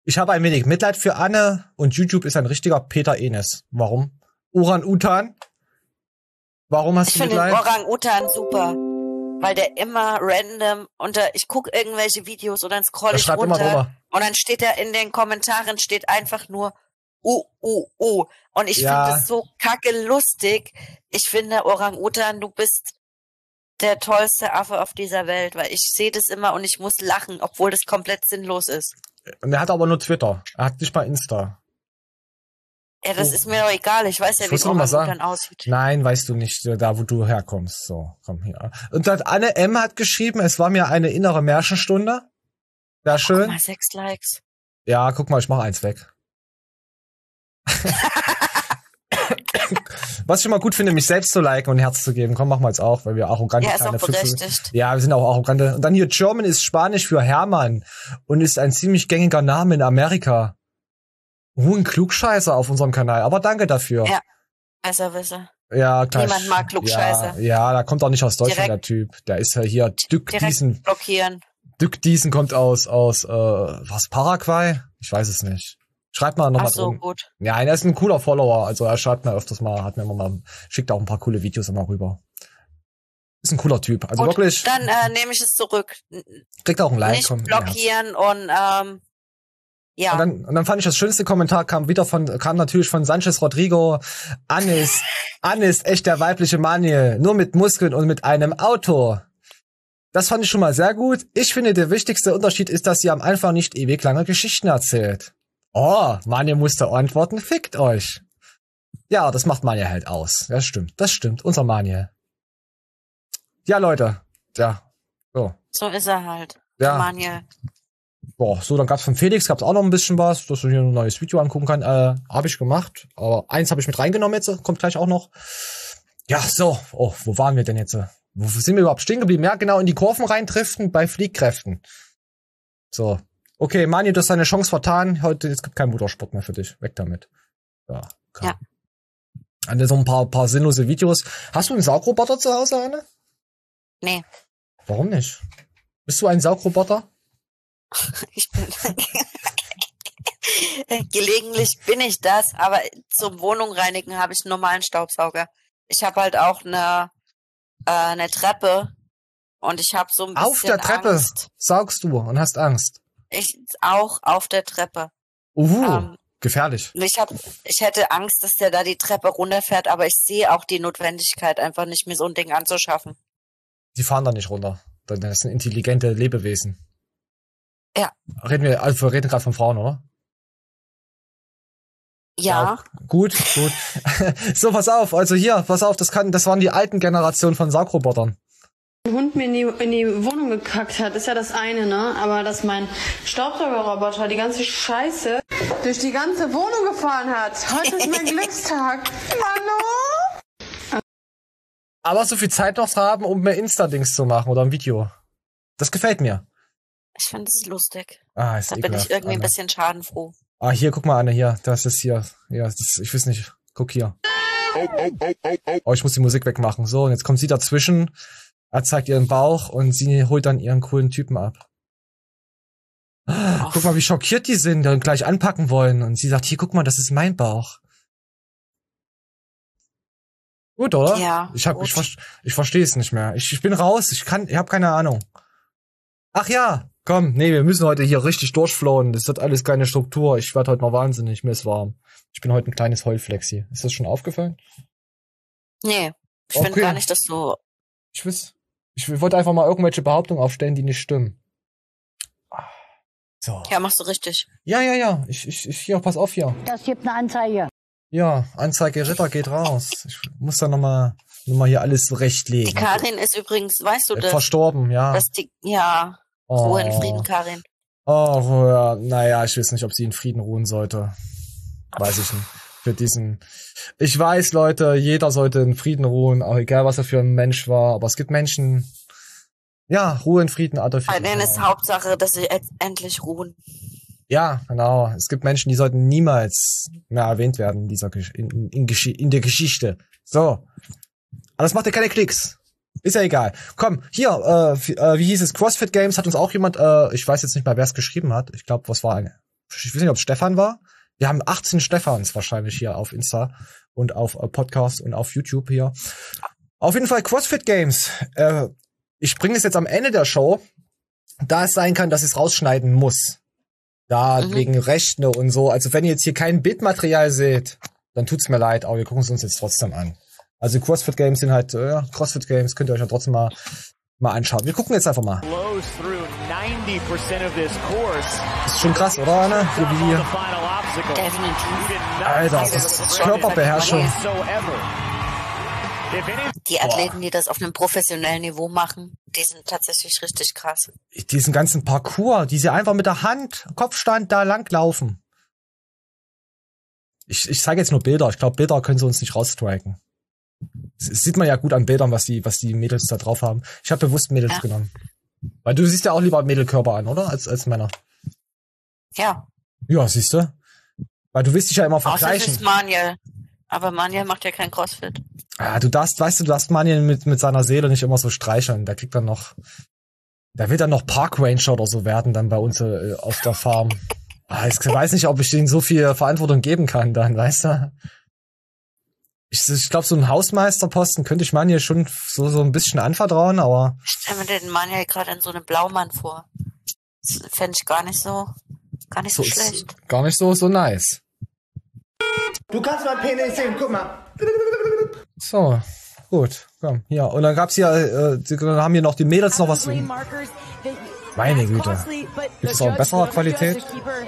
Ich habe ein wenig Mitleid für Anne und YouTube ist ein richtiger Peter Enes. Warum? Orang-Utan? Warum hast Ich du finde den Mitleid? Orang-Utan super, weil der immer random unter, ich gucke irgendwelche Videos und dann scroll Der ich schreibt immer runter drüber. und dann steht da in den Kommentaren steht einfach nur uh, uh, uh. Und ich Ja. finde das so kacke lustig. Ich finde, Orang-Utan, du bist der tollste Affe auf dieser Welt, weil ich sehe das immer und ich muss lachen, obwohl das komplett sinnlos ist. Und er hat aber nur Twitter. Er hat nicht mal Insta. Ja, das Oh. ist mir doch egal. Ich weiß ja, Ich wie muss noch mal Orang-Utan sagen. aussieht. Nein, weißt du nicht, da wo du herkommst. So, komm hier. Und dann Anne M. hat geschrieben, es war mir eine innere Märchenstunde. Sehr Guck schön. mal, sechs Likes. Ja, guck mal, ich mach eins weg. Was ich immer gut finde, mich selbst zu liken und ein Herz zu geben. Komm, machen wir jetzt auch, weil wir arrogante Ja, ist kleine auch Füchse sind. berechtigt. Ja, wir sind auch arrogante. Und dann hier German ist Spanisch für Hermann und ist ein ziemlich gängiger Name in Amerika. Uh, ein Klugscheißer auf unserem Kanal. Aber danke dafür. Ja, Besserwisser. Ja, klar. Niemand mag Klugscheißer. Ja, ja, da kommt auch nicht aus Deutschland, Direkt- der Typ. Der ist ja hier Dück Direkt Diesen. blockieren. Dück Diesen kommt aus, aus, äh, was, Paraguay? Ich weiß es nicht. Schreibt mal noch Ach mal so, drin. gut. Ja, er ist ein cooler Follower. Also er schreibt mir öfters mal, hat mir immer mal, schickt auch ein paar coole Videos immer rüber. Ist ein cooler Typ. Also Gut, wirklich, dann äh, nehme ich es zurück. kriegt auch ein Like. Nicht komm, blockieren und ähm, ja. Und dann, und dann fand ich das schönste Kommentar kam wieder von, kam natürlich von Sanchez Rodrigo. Anne ist, Anne ist echt der weibliche Manuel. Nur mit Muskeln und mit einem Auto. Das fand ich schon mal sehr gut. Ich finde, der wichtigste Unterschied ist, dass sie am Anfang nicht ewig lange Geschichten erzählt. Oh, Manuel musste antworten, fickt euch. Ja, das macht Manuel halt aus. Das stimmt, das stimmt. Unser Manuel. Ja, Leute. Ja. So. So ist er halt. Ja. Manuel. Boah, so, dann gab's von Felix, gab's auch noch ein bisschen was, dass du hier ein neues Video angucken kannst. Äh, habe ich gemacht. Aber eins habe ich mit reingenommen jetzt, kommt gleich auch noch. Ja, so. Oh, wo waren wir denn jetzt? Wo sind wir überhaupt stehen geblieben? Ja, genau, in die Kurven reindriften bei Fliehkräften. So. Okay, Mani, du hast deine Chance vertan. Heute, es gibt keinen Motorsport mehr für dich. Weg damit. Ja. Okay. Ja. Und so ein paar, paar sinnlose Videos. Hast du einen Saugroboter zu Hause, Anne? Nee. Warum nicht? Bist du ein Saugroboter? Ich bin gelegentlich bin ich das, aber zum Wohnung reinigen habe ich einen normalen Staubsauger. Ich habe halt auch eine äh, eine Treppe und ich habe so ein bisschen Auf der Treppe Angst. saugst du und hast Angst. Ich auch auf der Treppe. Uhu, Ähm, gefährlich. Ich hab, ich hätte Angst, dass der da die Treppe runterfährt, aber ich sehe auch die Notwendigkeit einfach nicht, mir so ein Ding anzuschaffen. Die fahren da nicht runter. Das sind intelligente Lebewesen. Ja. Reden wir, also wir reden gerade von Frauen, oder? Ja. Gut, gut. So, pass auf, also hier, pass auf, das kann, das waren die alten Generationen von Saugrobotern. Ein Hund mir in die, in die Wohnung gekackt hat, ist ja das eine, ne? Aber dass mein Staubsaugerroboter die ganze Scheiße durch die ganze Wohnung gefahren hat. Heute ist mein Glückstag. Hallo? Aber so viel Zeit noch haben, um mehr Insta-Dings zu machen oder ein Video. Das gefällt mir. Ich finde es lustig. Ah, ist Da bin ich ekelhaft, irgendwie ein Anne. bisschen schadenfroh. Ah, hier, guck mal, Anne, hier. Das ist hier. Ja, das ist, ich weiß nicht. Guck hier. Oh, ich muss die Musik wegmachen. So, und jetzt kommt sie dazwischen. Er zeigt ihren Bauch und sie holt dann ihren coolen Typen ab. Oh. Guck mal, wie schockiert die sind und gleich anpacken wollen. Und sie sagt, hier, guck mal, das ist mein Bauch. Gut, oder? Ja, Ich hab, gut. ich, ver- ich verstehe es nicht mehr. Ich, ich bin raus. Ich kann, ich habe keine Ahnung. Ach ja, komm, nee, wir müssen heute hier richtig durchflowen. Das hat alles keine Struktur. Ich werde heute noch wahnsinnig. Mir ist warm. Ich bin heute ein kleines Heulflexi. Ist das schon aufgefallen? Nee, ich Okay. finde gar nicht, dass du... Ich weiß. Ich wollte einfach mal irgendwelche Behauptungen aufstellen, die nicht stimmen. So. Ja, machst du richtig. Ja, ja, ja. Ich, ich, ich, hier, pass auf hier. Das gibt eine Anzeige. Ja, Anzeige Ritter geht raus. Ich muss da nochmal, noch mal hier alles Die zurechtlegen. Karin ist übrigens, weißt du das? Verstorben, ja. Dass die, ja, Oh. Ruhe in Frieden, Karin. Oh, ja, naja, ich weiß nicht, ob sie in Frieden ruhen sollte. Weiß ich nicht. Für diesen. Ich weiß, Leute, jeder sollte in Frieden ruhen, auch egal, was er für ein Mensch war. Aber es gibt Menschen. Ja, Ruhe in Frieden, Adolf Bei Hitler. denen ist Hauptsache, dass sie jetzt endlich ruhen. Ja, genau. Es gibt Menschen, die sollten niemals mehr erwähnt werden in dieser Gesch in, in, in, Gesch in der Geschichte. So. Aber das macht ja keine Klicks. Ist ja egal. Komm, hier, äh, wie, äh, wie hieß es? CrossFit Games hat uns auch jemand, äh, ich weiß jetzt nicht mal, wer es geschrieben hat. Ich glaube, was war eine? ich weiß nicht, ob es Stefan war. Wir haben achtzehn Stefans wahrscheinlich hier auf Insta und auf äh, Podcast und auf YouTube hier. Auf jeden Fall CrossFit Games. Äh, ich bringe es jetzt am Ende der Show, da es sein kann, dass ich es rausschneiden muss. Da mhm. wegen Rechte und so. Also wenn ihr jetzt hier kein Bildmaterial seht, dann tut's mir leid, aber wir gucken es uns jetzt trotzdem an. Also CrossFit Games sind halt, äh, CrossFit Games könnt ihr euch ja trotzdem mal, mal anschauen. Wir gucken jetzt einfach mal. Das ist schon krass, oder, Anne? Hier wie hier. Alter, das ist Körperbeherrschung. Die Athleten, die das auf einem professionellen Niveau machen, die sind tatsächlich richtig krass. Diesen ganzen Parcours, die sie einfach mit der Hand, Kopfstand da lang laufen. Ich, ich zeige jetzt nur Bilder. Ich glaube, Bilder können sie uns nicht rausstriken. Das sieht man ja gut an Bildern, was die, was die Mädels da drauf haben. Ich habe bewusst Mädels ja. genommen. Weil du siehst ja auch lieber Mädelkörper an, oder? Als, als Männer. Ja. Ja, siehst du? Weil du willst dich ja immer vergleichen. Außer Manuel. Aber Manuel macht ja kein CrossFit. Ah, du darfst, weißt du, du darfst Manuel mit, mit seiner Seele nicht immer so streicheln. Der kriegt dann noch, der will dann noch Park Ranger oder so werden dann bei uns äh, auf der Farm. Ah, ich weiß nicht, ob ich denen so viel Verantwortung geben kann dann, weißt du? Ich, ich glaube, so einen Hausmeisterposten könnte ich Manuel schon so, so ein bisschen anvertrauen, aber... Ich stelle mir den Manuel gerade in so einem Blaumann vor. Das fände ich gar nicht so, gar nicht so, so schlecht. Gar nicht so, so nice. Du kannst meinen Penis sehen, guck mal. So, gut, komm, hier. Und dann gab's hier, äh, dann haben hier noch die Mädels noch was... Meine Güte. Gibt es auch in besserer Qualität?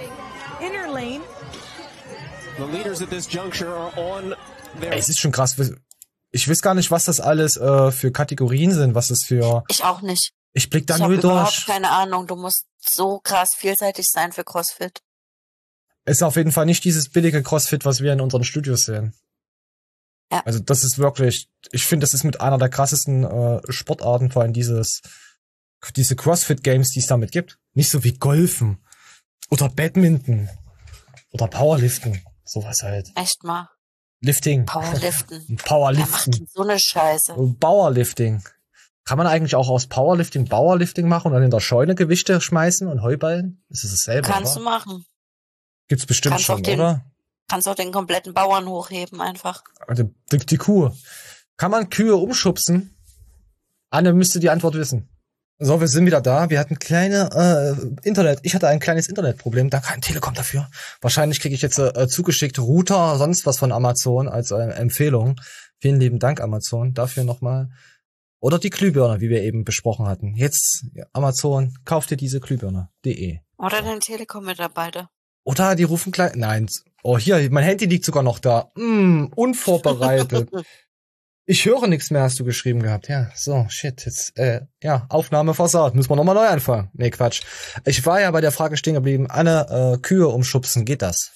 Ey, es ist schon krass. Ich weiß gar nicht, was das alles äh, für Kategorien sind, was das für... Ich auch nicht. Ich blick da ich null durch. Ich habe überhaupt keine Ahnung. Du musst so krass vielseitig sein für CrossFit. Ist auf jeden Fall nicht dieses billige CrossFit, was wir in unseren Studios sehen. Ja. Also das ist wirklich... Ich finde, das ist mit einer der krassesten äh, Sportarten, vor allem dieses... diese CrossFit-Games, die es damit gibt. Nicht so wie Golfen oder Badminton oder Powerliften. Sowas halt. Echt mal. Lifting. Powerliften. Powerliften. Wer macht so eine Scheiße. Powerlifting. Kann man eigentlich auch aus Powerlifting Powerlifting machen und dann in der Scheune Gewichte schmeißen und Heuballen? Ist das dasselbe, Kannst oder? du machen. Gibt's bestimmt kannst schon, den, oder? Kannst auch den kompletten Bauern hochheben einfach. Also die, die Kuh. Kann man Kühe umschubsen? Anne müsste die Antwort wissen. So, wir sind wieder da. Wir hatten kleine äh, Internet. Ich hatte ein kleines Internetproblem. Da kein Telekom dafür. Wahrscheinlich kriege ich jetzt äh, zugeschickt Router, sonst was von Amazon als äh, Empfehlung. Vielen lieben Dank, Amazon. Dafür nochmal. Oder die Glühbirne, wie wir eben besprochen hatten. Jetzt, ja, Amazon, kauft dir diese Glühbirne. .de. Oder den Telekom-Mitarbeiter. Oder die rufen gleich... Nein. Oh, hier, mein Handy liegt sogar noch da. Mm, unvorbereitet. Ich höre nichts mehr, hast du geschrieben gehabt. Ja, so, shit. Jetzt, äh, ja, Aufnahme versaut. Müssen wir nochmal neu anfangen. Nee, Quatsch. Ich war ja bei der Frage stehen geblieben. Anne, äh, Kühe umschubsen, geht das?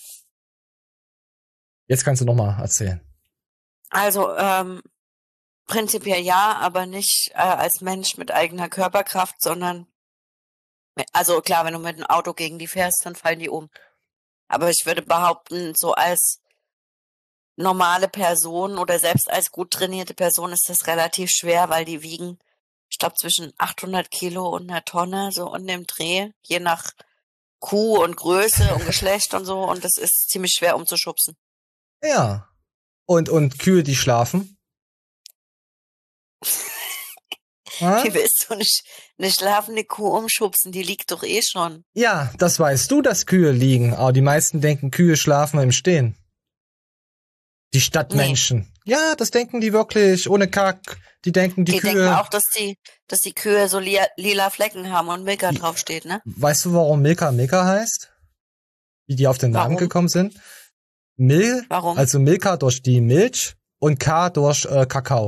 Jetzt kannst du nochmal erzählen. Also, ähm, prinzipiell ja, aber nicht äh, als Mensch mit eigener Körperkraft, sondern, also klar, wenn du mit einem Auto gegen die fährst, dann fallen die um. Aber ich würde behaupten, so als normale Person oder selbst als gut trainierte Person ist das relativ schwer, weil die wiegen, ich glaube, zwischen achthundert Kilo und einer Tonne, so in dem Dreh, je nach Kuh und Größe und Geschlecht und so, und das ist ziemlich schwer umzuschubsen. Ja. Und, und Kühe, die schlafen? Wie willst du nicht eine schlafende Kuh umschubsen? Die liegt doch eh schon. Ja, das weißt du, dass Kühe liegen, aber die meisten denken, Kühe schlafen im Stehen. Die Stadtmenschen. Nee. Ja, das denken die wirklich, ohne Kack. Die denken, die, die Kühe... Die denken auch, dass die, dass die Kühe so li lila Flecken haben und Milka draufsteht, ne? Weißt du, warum Milka Milka heißt? Wie die auf den Namen warum? gekommen sind? Mil, warum? Also Milka durch die Milch und K durch äh, Kakao.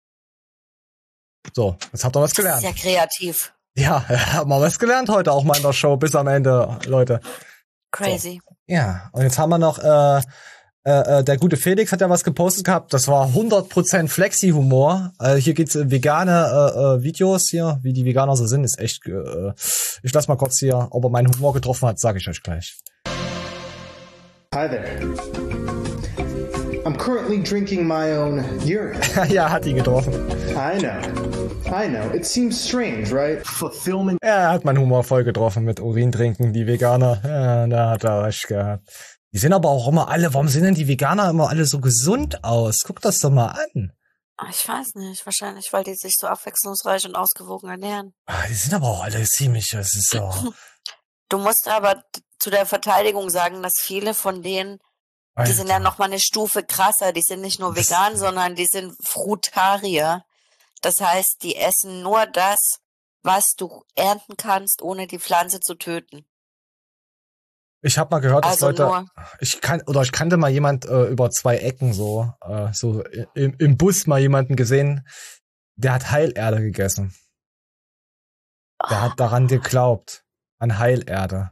So, jetzt habt ihr was gelernt. Das ist ja kreativ. Ja, haben wir was gelernt heute auch mal in der Show, bis am Ende, Leute. Crazy. So. Ja, und jetzt haben wir noch... Äh, Äh, der gute Felix hat ja was gepostet gehabt, das war hundert Prozent Flexi-Humor. Äh, hier geht's äh, vegane äh, äh, Videos hier, wie die Veganer so sind, ist echt, äh, ich lass mal kurz hier, ob er meinen Humor getroffen hat, sage ich euch gleich. Hi there. I'm currently drinking my own urine. Ja, hat ihn getroffen. I know. I know. It seems strange, right? Fulfillment. Er hat meinen Humor voll getroffen mit Urin trinken, die Veganer. Ja, da hat er recht gehabt. Die sehen aber auch immer alle, warum sehen denn die Veganer immer alle so gesund aus? Guck das doch mal an. Ich weiß nicht, wahrscheinlich, weil die sich so abwechslungsreich und ausgewogen ernähren. Die sind aber auch alle ziemlich, das ist so. Du musst aber zu der Verteidigung sagen, dass viele von denen, die Alter. sind ja noch mal eine Stufe krasser, die sind nicht nur vegan, das sondern die sind Frutarier. Das heißt, die essen nur das, was du ernten kannst, ohne die Pflanze zu töten. Ich habe mal gehört, dass also Leute, nur. ich kann oder ich kannte mal jemand äh, über zwei Ecken so, äh, so im, im Bus mal jemanden gesehen, der hat Heilerde gegessen. Der oh. hat daran geglaubt, an Heilerde.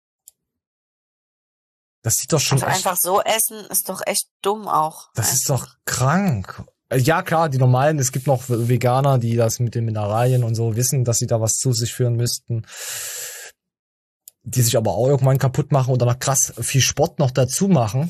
Das sieht doch schon also echt, einfach so essen ist doch echt dumm auch. Das einfach. ist doch krank. Ja klar, die normalen, es gibt noch Veganer, die das mit den Mineralien und so wissen, dass sie da was zu sich führen müssten. Die sich aber auch irgendwann kaputt machen oder noch krass viel Sport noch dazu machen.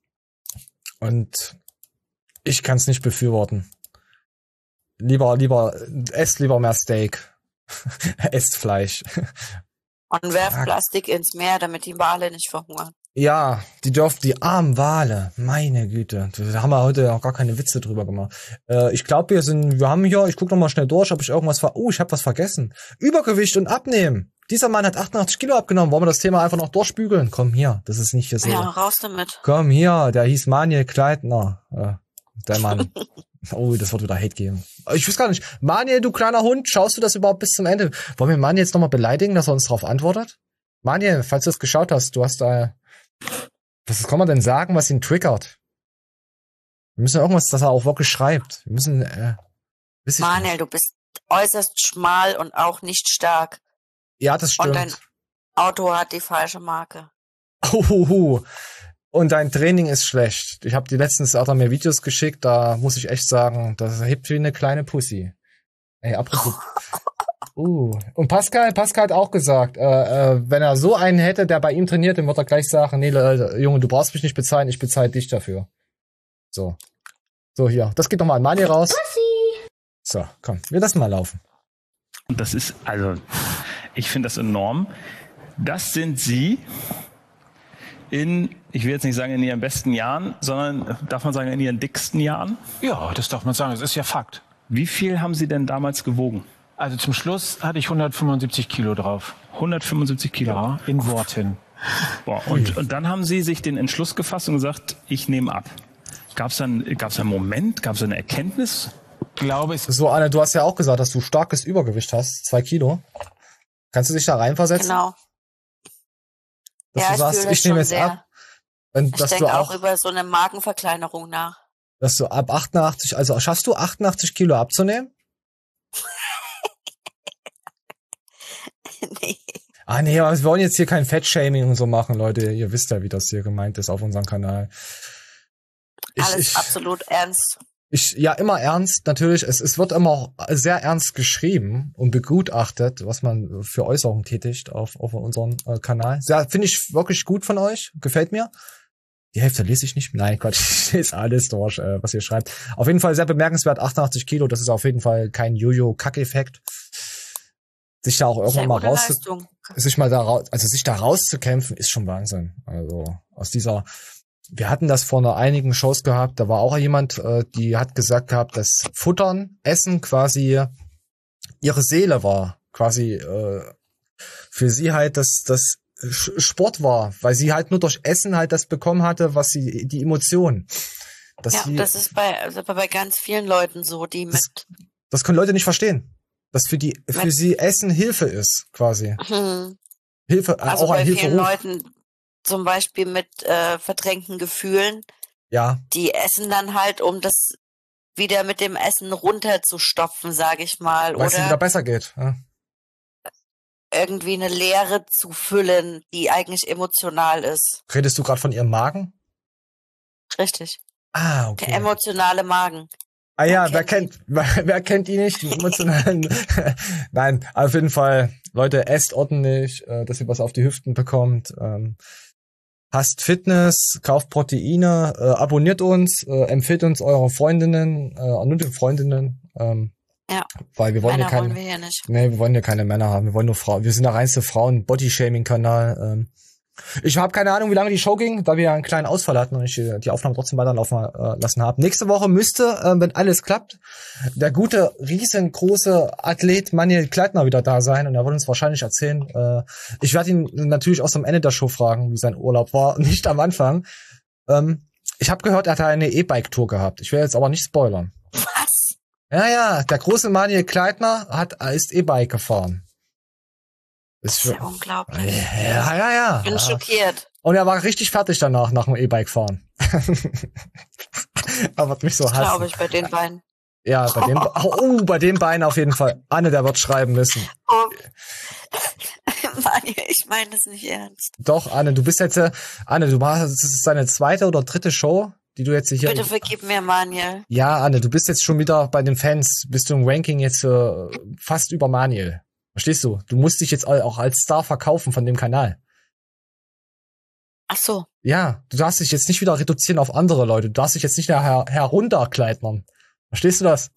Und ich kann es nicht befürworten. Lieber, lieber, esst lieber mehr Steak. Esst Fleisch. Und werft Plastik ins Meer, damit die Wale nicht verhungern. Ja, die dürfen, die armen Wale, meine Güte. Da haben wir heute auch gar keine Witze drüber gemacht. Äh, ich glaube, wir sind, wir haben hier, ich gucke noch mal schnell durch, ob ich irgendwas ver... Oh, ich habe was vergessen. Übergewicht und Abnehmen. Dieser Mann hat achtundachtzig Kilo abgenommen. Wollen wir das Thema einfach noch durchbügeln? Komm hier, das ist nicht für so. Ja, raus damit. Komm hier, der hieß Manuel Kleitner. Äh, der Mann. Oh, das wird wieder Hate geben. Ich weiß gar nicht. Manuel, du kleiner Hund, schaust du das überhaupt bis zum Ende? Wollen wir Manuel jetzt nochmal beleidigen, dass er uns darauf antwortet? Manuel, falls du es geschaut hast, du hast da... Was kann man denn sagen, was ihn triggert? Wir müssen irgendwas, dass er auch wirklich schreibt. Wir müssen... Äh, Manuel, du bist äußerst schmal und auch nicht stark. Ja, das stimmt. Und dein Auto hat die falsche Marke. Uhuhu. Und dein Training ist schlecht. Ich habe die letztens hat er mir Videos geschickt, da muss ich echt sagen, das hebt wie eine kleine Pussy. Ey, apropos. uh. Und Pascal, Pascal hat auch gesagt, äh, äh, wenn er so einen hätte, der bei ihm trainiert, dann wird er gleich sagen, nee, Leute, Junge, du brauchst mich nicht bezahlen, ich bezahle dich dafür. So. So, hier. Das geht nochmal an Mani raus. Pussy. So, komm, wir lassen mal laufen. Und das ist, also, ich finde das enorm. Das sind Sie in, ich will jetzt nicht sagen in Ihren besten Jahren, sondern, darf man sagen, in Ihren dicksten Jahren? Ja, das darf man sagen, das ist ja Fakt. Wie viel haben Sie denn damals gewogen? Also zum Schluss hatte ich hundertfünfundsiebzig Kilo drauf. hundertfünfundsiebzig Kilo? Ja, in Worten. Boah, und, und dann haben Sie sich den Entschluss gefasst und gesagt, ich nehme ab. Gab es dann, gab's einen Moment, gab es eine Erkenntnis? Glaube ich. So, Anne, du hast ja auch gesagt, dass du starkes Übergewicht hast, zwei Kilo. Kannst du dich da reinversetzen? Genau. Dass ja, du ich sagst, fühle ich nehme jetzt sehr. ab. Und, ich dass denke du auch, auch über so eine Magenverkleinerung nach. Dass du ab achtundachtzig, also schaffst du achtundachtzig Kilo abzunehmen? Nee. Ah nee, aber wir wollen jetzt hier kein Fettshaming und so machen, Leute. Ihr wisst ja, wie das hier gemeint ist auf unserem Kanal. Ich, Alles ich, absolut ernst. Ich, ja, immer ernst, natürlich. Es, es wird immer auch sehr ernst geschrieben und begutachtet, was man für Äußerungen tätigt auf, auf unserem äh, Kanal. Ja, finde ich wirklich gut von euch. Gefällt mir. Die Hälfte lese ich nicht. Nein, Quatsch, ich lese alles durch, äh, was ihr schreibt. Auf jeden Fall sehr bemerkenswert, achtundachtzig Kilo. Das ist auf jeden Fall kein Jojo-Kack-Effekt. Sich da auch irgendwann mal raus, sich mal da raus, also sich da rauszukämpfen, ist schon Wahnsinn. Also aus dieser, wir hatten das vor einer einigen Shows gehabt, da war auch jemand, äh, die hat gesagt gehabt, dass Futtern, Essen quasi ihre Seele war, quasi äh, für sie halt das das Sport war, weil sie halt nur durch Essen halt das bekommen hatte, was sie, die Emotionen. Ja, sie, das ist bei, also bei ganz vielen Leuten so, die mit. Das, das können Leute nicht verstehen. Dass für die, für sie Essen Hilfe ist, quasi. Mhm. Hilfe, also auch ein bei Hilferuf. vielen Leuten, zum Beispiel mit äh, verdrängten Gefühlen, ja, die essen dann halt, um das wieder mit dem Essen runterzustopfen, sage ich mal. Weil es oder wieder besser geht. Ja. Irgendwie eine Leere zu füllen, die eigentlich emotional ist. Redest du gerade von ihrem Magen? Richtig. Ah, okay. Der emotionale Magen. Ah ja, wer kennt, wer, wer kennt die nicht, die emotionalen? Nein, auf jeden Fall, Leute, esst ordentlich, äh, dass ihr was auf die Hüften bekommt. Ähm, hasst Fitness, kauft Proteine, äh, abonniert uns, äh, empfiehlt uns eure Freundinnen, äh, nur den Freundinnen, ähm, Ja. weil wir wollen Männer hier keine, wollen wir hier nicht. nee, wir wollen hier keine Männer haben, wir wollen nur Frauen, wir sind der reinste Frauen-Body-Shaming-Kanal, ähm, ich habe keine Ahnung, wie lange die Show ging, da wir ja einen kleinen Ausfall hatten und ich äh, die Aufnahme trotzdem weiterlaufen äh, lassen habe. Nächste Woche müsste, äh, wenn alles klappt, der gute, riesengroße Athlet Manuel Kleitner wieder da sein und er wird uns wahrscheinlich erzählen. Äh, ich werde ihn natürlich auch am Ende der Show fragen, wie sein Urlaub war, nicht am Anfang. Ähm, ich habe gehört, er hat eine E-Bike-Tour gehabt. Ich will jetzt aber nicht spoilern. Was? Ja, ja, der große Manuel Kleitner hat, ist E-Bike gefahren. Das ist ja unglaublich. Ja, ja, ja. Ich bin ja. schockiert. Und er war richtig fertig danach, nach dem E-Bike fahren. Er wird mich so Das hassen. glaube ich bei den beiden. Ja, bei dem, oh, bei den beiden auf jeden Fall. Anne, der wird schreiben müssen. Oh. Mann, ich meine das nicht ernst. Doch, Anne, du bist jetzt, äh, Anne, du machst, das ist deine zweite oder dritte Show, die du jetzt hier... Bitte vergib mir, Manuel. Ja, Anne, du bist jetzt schon wieder bei den Fans, bist du im Ranking jetzt äh, fast über Manuel. Verstehst du? Du musst dich jetzt auch als Star verkaufen von dem Kanal. Ach so. Ja, du darfst dich jetzt nicht wieder reduzieren auf andere Leute. Du darfst dich jetzt nicht her herunterkleidern. Verstehst du das?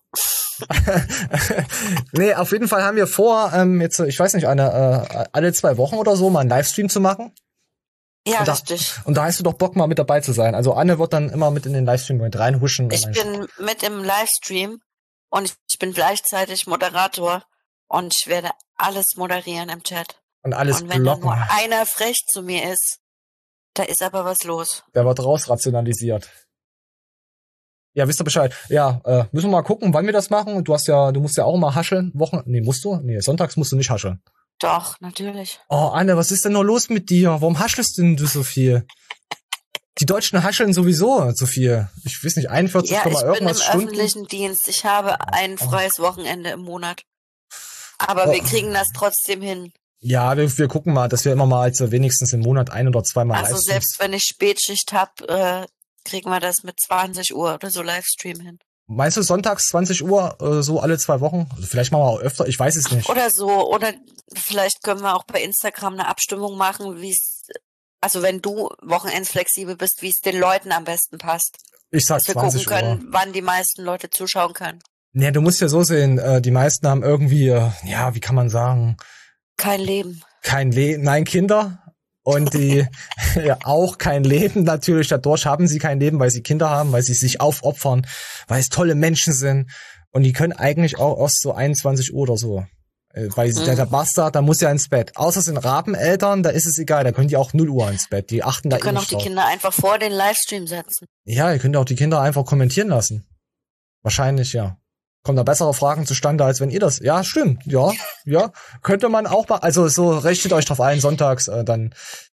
Nee, auf jeden Fall haben wir vor, ähm, jetzt, ich weiß nicht, eine, äh, alle zwei Wochen oder so mal einen Livestream zu machen. Ja, und da, richtig. Und da hast du doch Bock, mal mit dabei zu sein. Also Anne wird dann immer mit in den Livestream mit reinhuschen. Ich bin mit im Livestream und ich bin gleichzeitig Moderator und ich werde alles moderieren im Chat. Und alles Und wenn blocken. dann nur einer frech zu mir ist, da ist aber was los. Der wird rausrationalisiert. Ja, wisst ihr Bescheid. Ja, äh, müssen wir mal gucken, wann wir das machen. Du hast ja, du musst ja auch mal hascheln. Wochen, nee, musst du? Nee, sonntags musst du nicht hascheln. Doch, natürlich. Oh, Anne, was ist denn nur los mit dir? Warum haschelst denn du so viel? Die Deutschen hascheln sowieso so viel. Ich weiß nicht, einundvierzig, Ja, ich bin im irgendwas Stunden. öffentlichen Dienst. Ich habe ein freies Wochenende im Monat. Aber Oh. wir kriegen das trotzdem hin. Ja, wir, wir gucken mal, dass wir immer mal also wenigstens im Monat ein oder zweimal Also Livestreams- selbst wenn ich Spätschicht hab, äh, kriegen wir das mit zwanzig Uhr oder so Livestream hin. Meinst du sonntags zwanzig Uhr, äh, so alle zwei Wochen? Also vielleicht machen wir auch öfter, ich weiß es nicht. Oder so. Oder vielleicht können wir auch bei Instagram eine Abstimmung machen, wie es, also wenn du wochenendsflexibel bist, wie es den Leuten am besten passt. Ich sag Dass wir zwanzig gucken können, Uhr. wann die meisten Leute zuschauen können. Nee, du musst ja so sehen, äh, die meisten haben irgendwie, äh, ja, wie kann man sagen, Kein Leben. kein Leben, nein, Kinder. Und die ja auch kein Leben natürlich. Dadurch haben sie kein Leben, weil sie Kinder haben, weil sie sich aufopfern, weil es tolle Menschen sind. Und die können eigentlich auch erst so einundzwanzig Uhr oder so. Äh, Weil Mhm. der, der Bastard, da muss ja ins Bett. Außer es sind Rabeneltern, da ist es egal, da können die auch null Uhr ins Bett. Die achten da Wir eh können auch nicht die drauf. Kinder einfach vor den Livestream setzen. Ja, ihr könnt auch die Kinder einfach kommentieren lassen. Wahrscheinlich, ja. Kommen da bessere Fragen zustande, als wenn ihr das... Ja, stimmt. Ja, ja. Könnte man auch mal... Also so, richtet euch drauf ein, sonntags. Äh, dann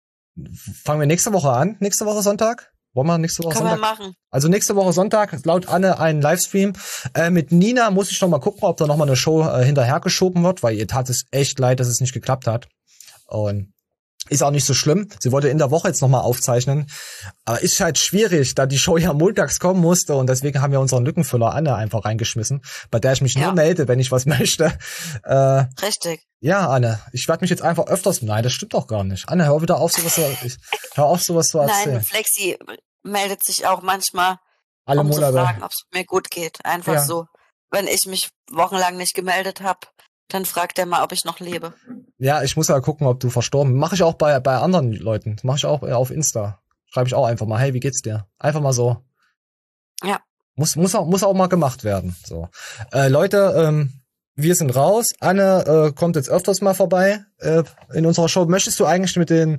fangen wir nächste Woche an. Nächste Woche Sonntag? Wollen wir nächste Woche Können wir Sonntag? machen. Also nächste Woche Sonntag, laut Anne, ein Livestream. Äh, mit Nina muss ich noch mal gucken, ob da noch mal eine Show äh, hinterhergeschoben wird, weil ihr tat es echt leid, dass es nicht geklappt hat. Und ist auch nicht so schlimm. Sie wollte in der Woche jetzt noch mal aufzeichnen. Aber ist halt schwierig, da die Show ja montags kommen musste. Und deswegen haben wir unseren Lückenfüller Anne einfach reingeschmissen, bei der ich mich nur melde, wenn ich was möchte. Äh, Richtig. ja, Anne, ich werde mich jetzt einfach öfters... Nein, das stimmt doch gar nicht. Anne, hör wieder auf, sowas zu... Ich, hör auf, sowas zu erzählen. Nein, Flexi meldet sich auch manchmal, Alle um Monate. zu fragen, ob es mir gut geht. Einfach Ja. so. Wenn ich mich wochenlang nicht gemeldet habe, dann fragt er mal, ob ich noch lebe. Ja, ich muss ja gucken, ob du verstorben bist. Mache ich auch bei, bei anderen Leuten. Mache ich auch äh, auf Insta. Schreibe ich auch einfach mal, hey, wie geht's dir? Einfach mal so. Ja. Muss, muss, auch, muss auch mal gemacht werden. So, äh, Leute, ähm, wir sind raus. Anne äh, kommt jetzt öfters mal vorbei äh, in unserer Show. Möchtest du eigentlich mit den,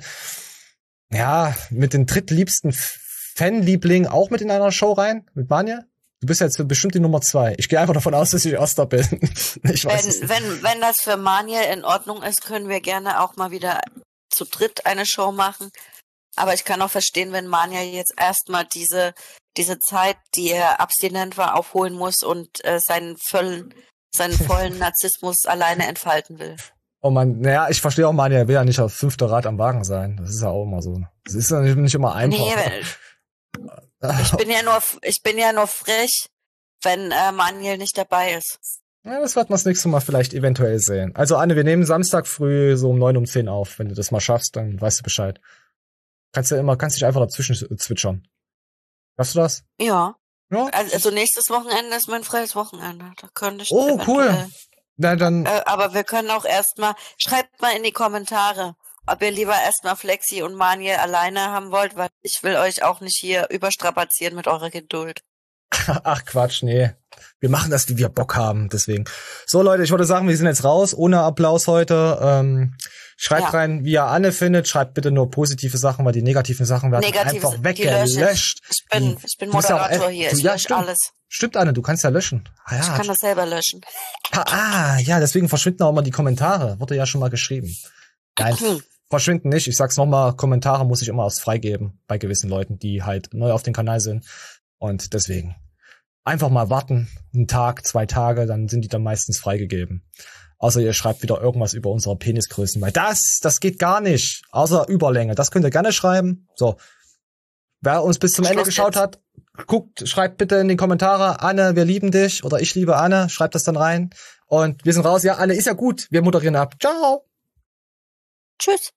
ja, mit den drittliebsten F- Fanlieblingen auch mit in einer Show rein? Mit Manja? Du bist jetzt bestimmt die Nummer zwei. Ich gehe einfach davon aus, dass ich Erster bin. Ich weiß es Wenn, nicht. wenn, wenn das für Maniel in Ordnung ist, können wir gerne auch mal wieder zu dritt eine Show machen. Aber ich kann auch verstehen, wenn Manja jetzt erstmal diese, diese Zeit, die er abstinent war, aufholen muss und äh, seinen vollen, seinen vollen Narzissmus alleine entfalten will. Oh man, naja, ich verstehe auch mal, er will ja nicht auf fünfter Rad am Wagen sein. Das ist ja auch immer so. Das ist ja nicht, nicht immer einfach. Nee, ich bin ja nur, ich bin ja nur frech, wenn äh, Maniel nicht dabei ist. Ja, das wird man das nächste Mal vielleicht eventuell sehen. Also Anne, wir nehmen Samstag früh so um neun, um zehn auf. Wenn du das mal schaffst, dann weißt du Bescheid. Kannst du immer, kannst dich einfach dazwischen zwitschern. Hast du das? Ja. Ja. Also nächstes Wochenende ist mein freies Wochenende. Da könnte ich Oh, cool. eventuell- Na, dann, Äh, aber wir können auch erstmal, schreibt mal in die Kommentare, ob ihr lieber erstmal Flexi und Maniel alleine haben wollt, weil ich will euch auch nicht hier überstrapazieren mit eurer Geduld. ach Quatsch, nee. Wir machen das, wie wir Bock haben, deswegen. So, Leute, ich würde sagen, wir sind jetzt raus, ohne Applaus heute. Ähm, schreibt Ja. rein, wie ihr Anne findet. Schreibt bitte nur positive Sachen, weil die negativen Sachen werden Negativ, einfach die lösche ich. weggelöscht. Ich bin, ich bin Du bist ja auch Moderator echt- hier, du- ich ja, lösche stimmt. alles. Stimmt, Anne, du kannst ja löschen. Ah, Ich ja. kann das selber löschen. Ah, ja, deswegen verschwinden auch immer die Kommentare. Wurde ja schon mal geschrieben. Nein, verschwinden nicht. Ich sag's nochmal, Kommentare muss ich immer erst freigeben bei gewissen Leuten, die halt neu auf dem Kanal sind. Und deswegen einfach mal warten, einen Tag, zwei Tage, dann sind die dann meistens freigegeben. Außer ihr schreibt wieder irgendwas über unsere Penisgrößen, weil das, das geht gar nicht. Außer Überlänge. Das könnt ihr gerne schreiben. So. Wer uns bis zum Ende Schluss geschaut jetzt. hat, guckt, schreibt bitte in die Kommentare, Anne, wir lieben dich oder ich liebe Anne, schreibt das dann rein. Und wir sind raus. Ja, Anne, ist ja gut. Wir moderieren ab. Ciao. Tschüss.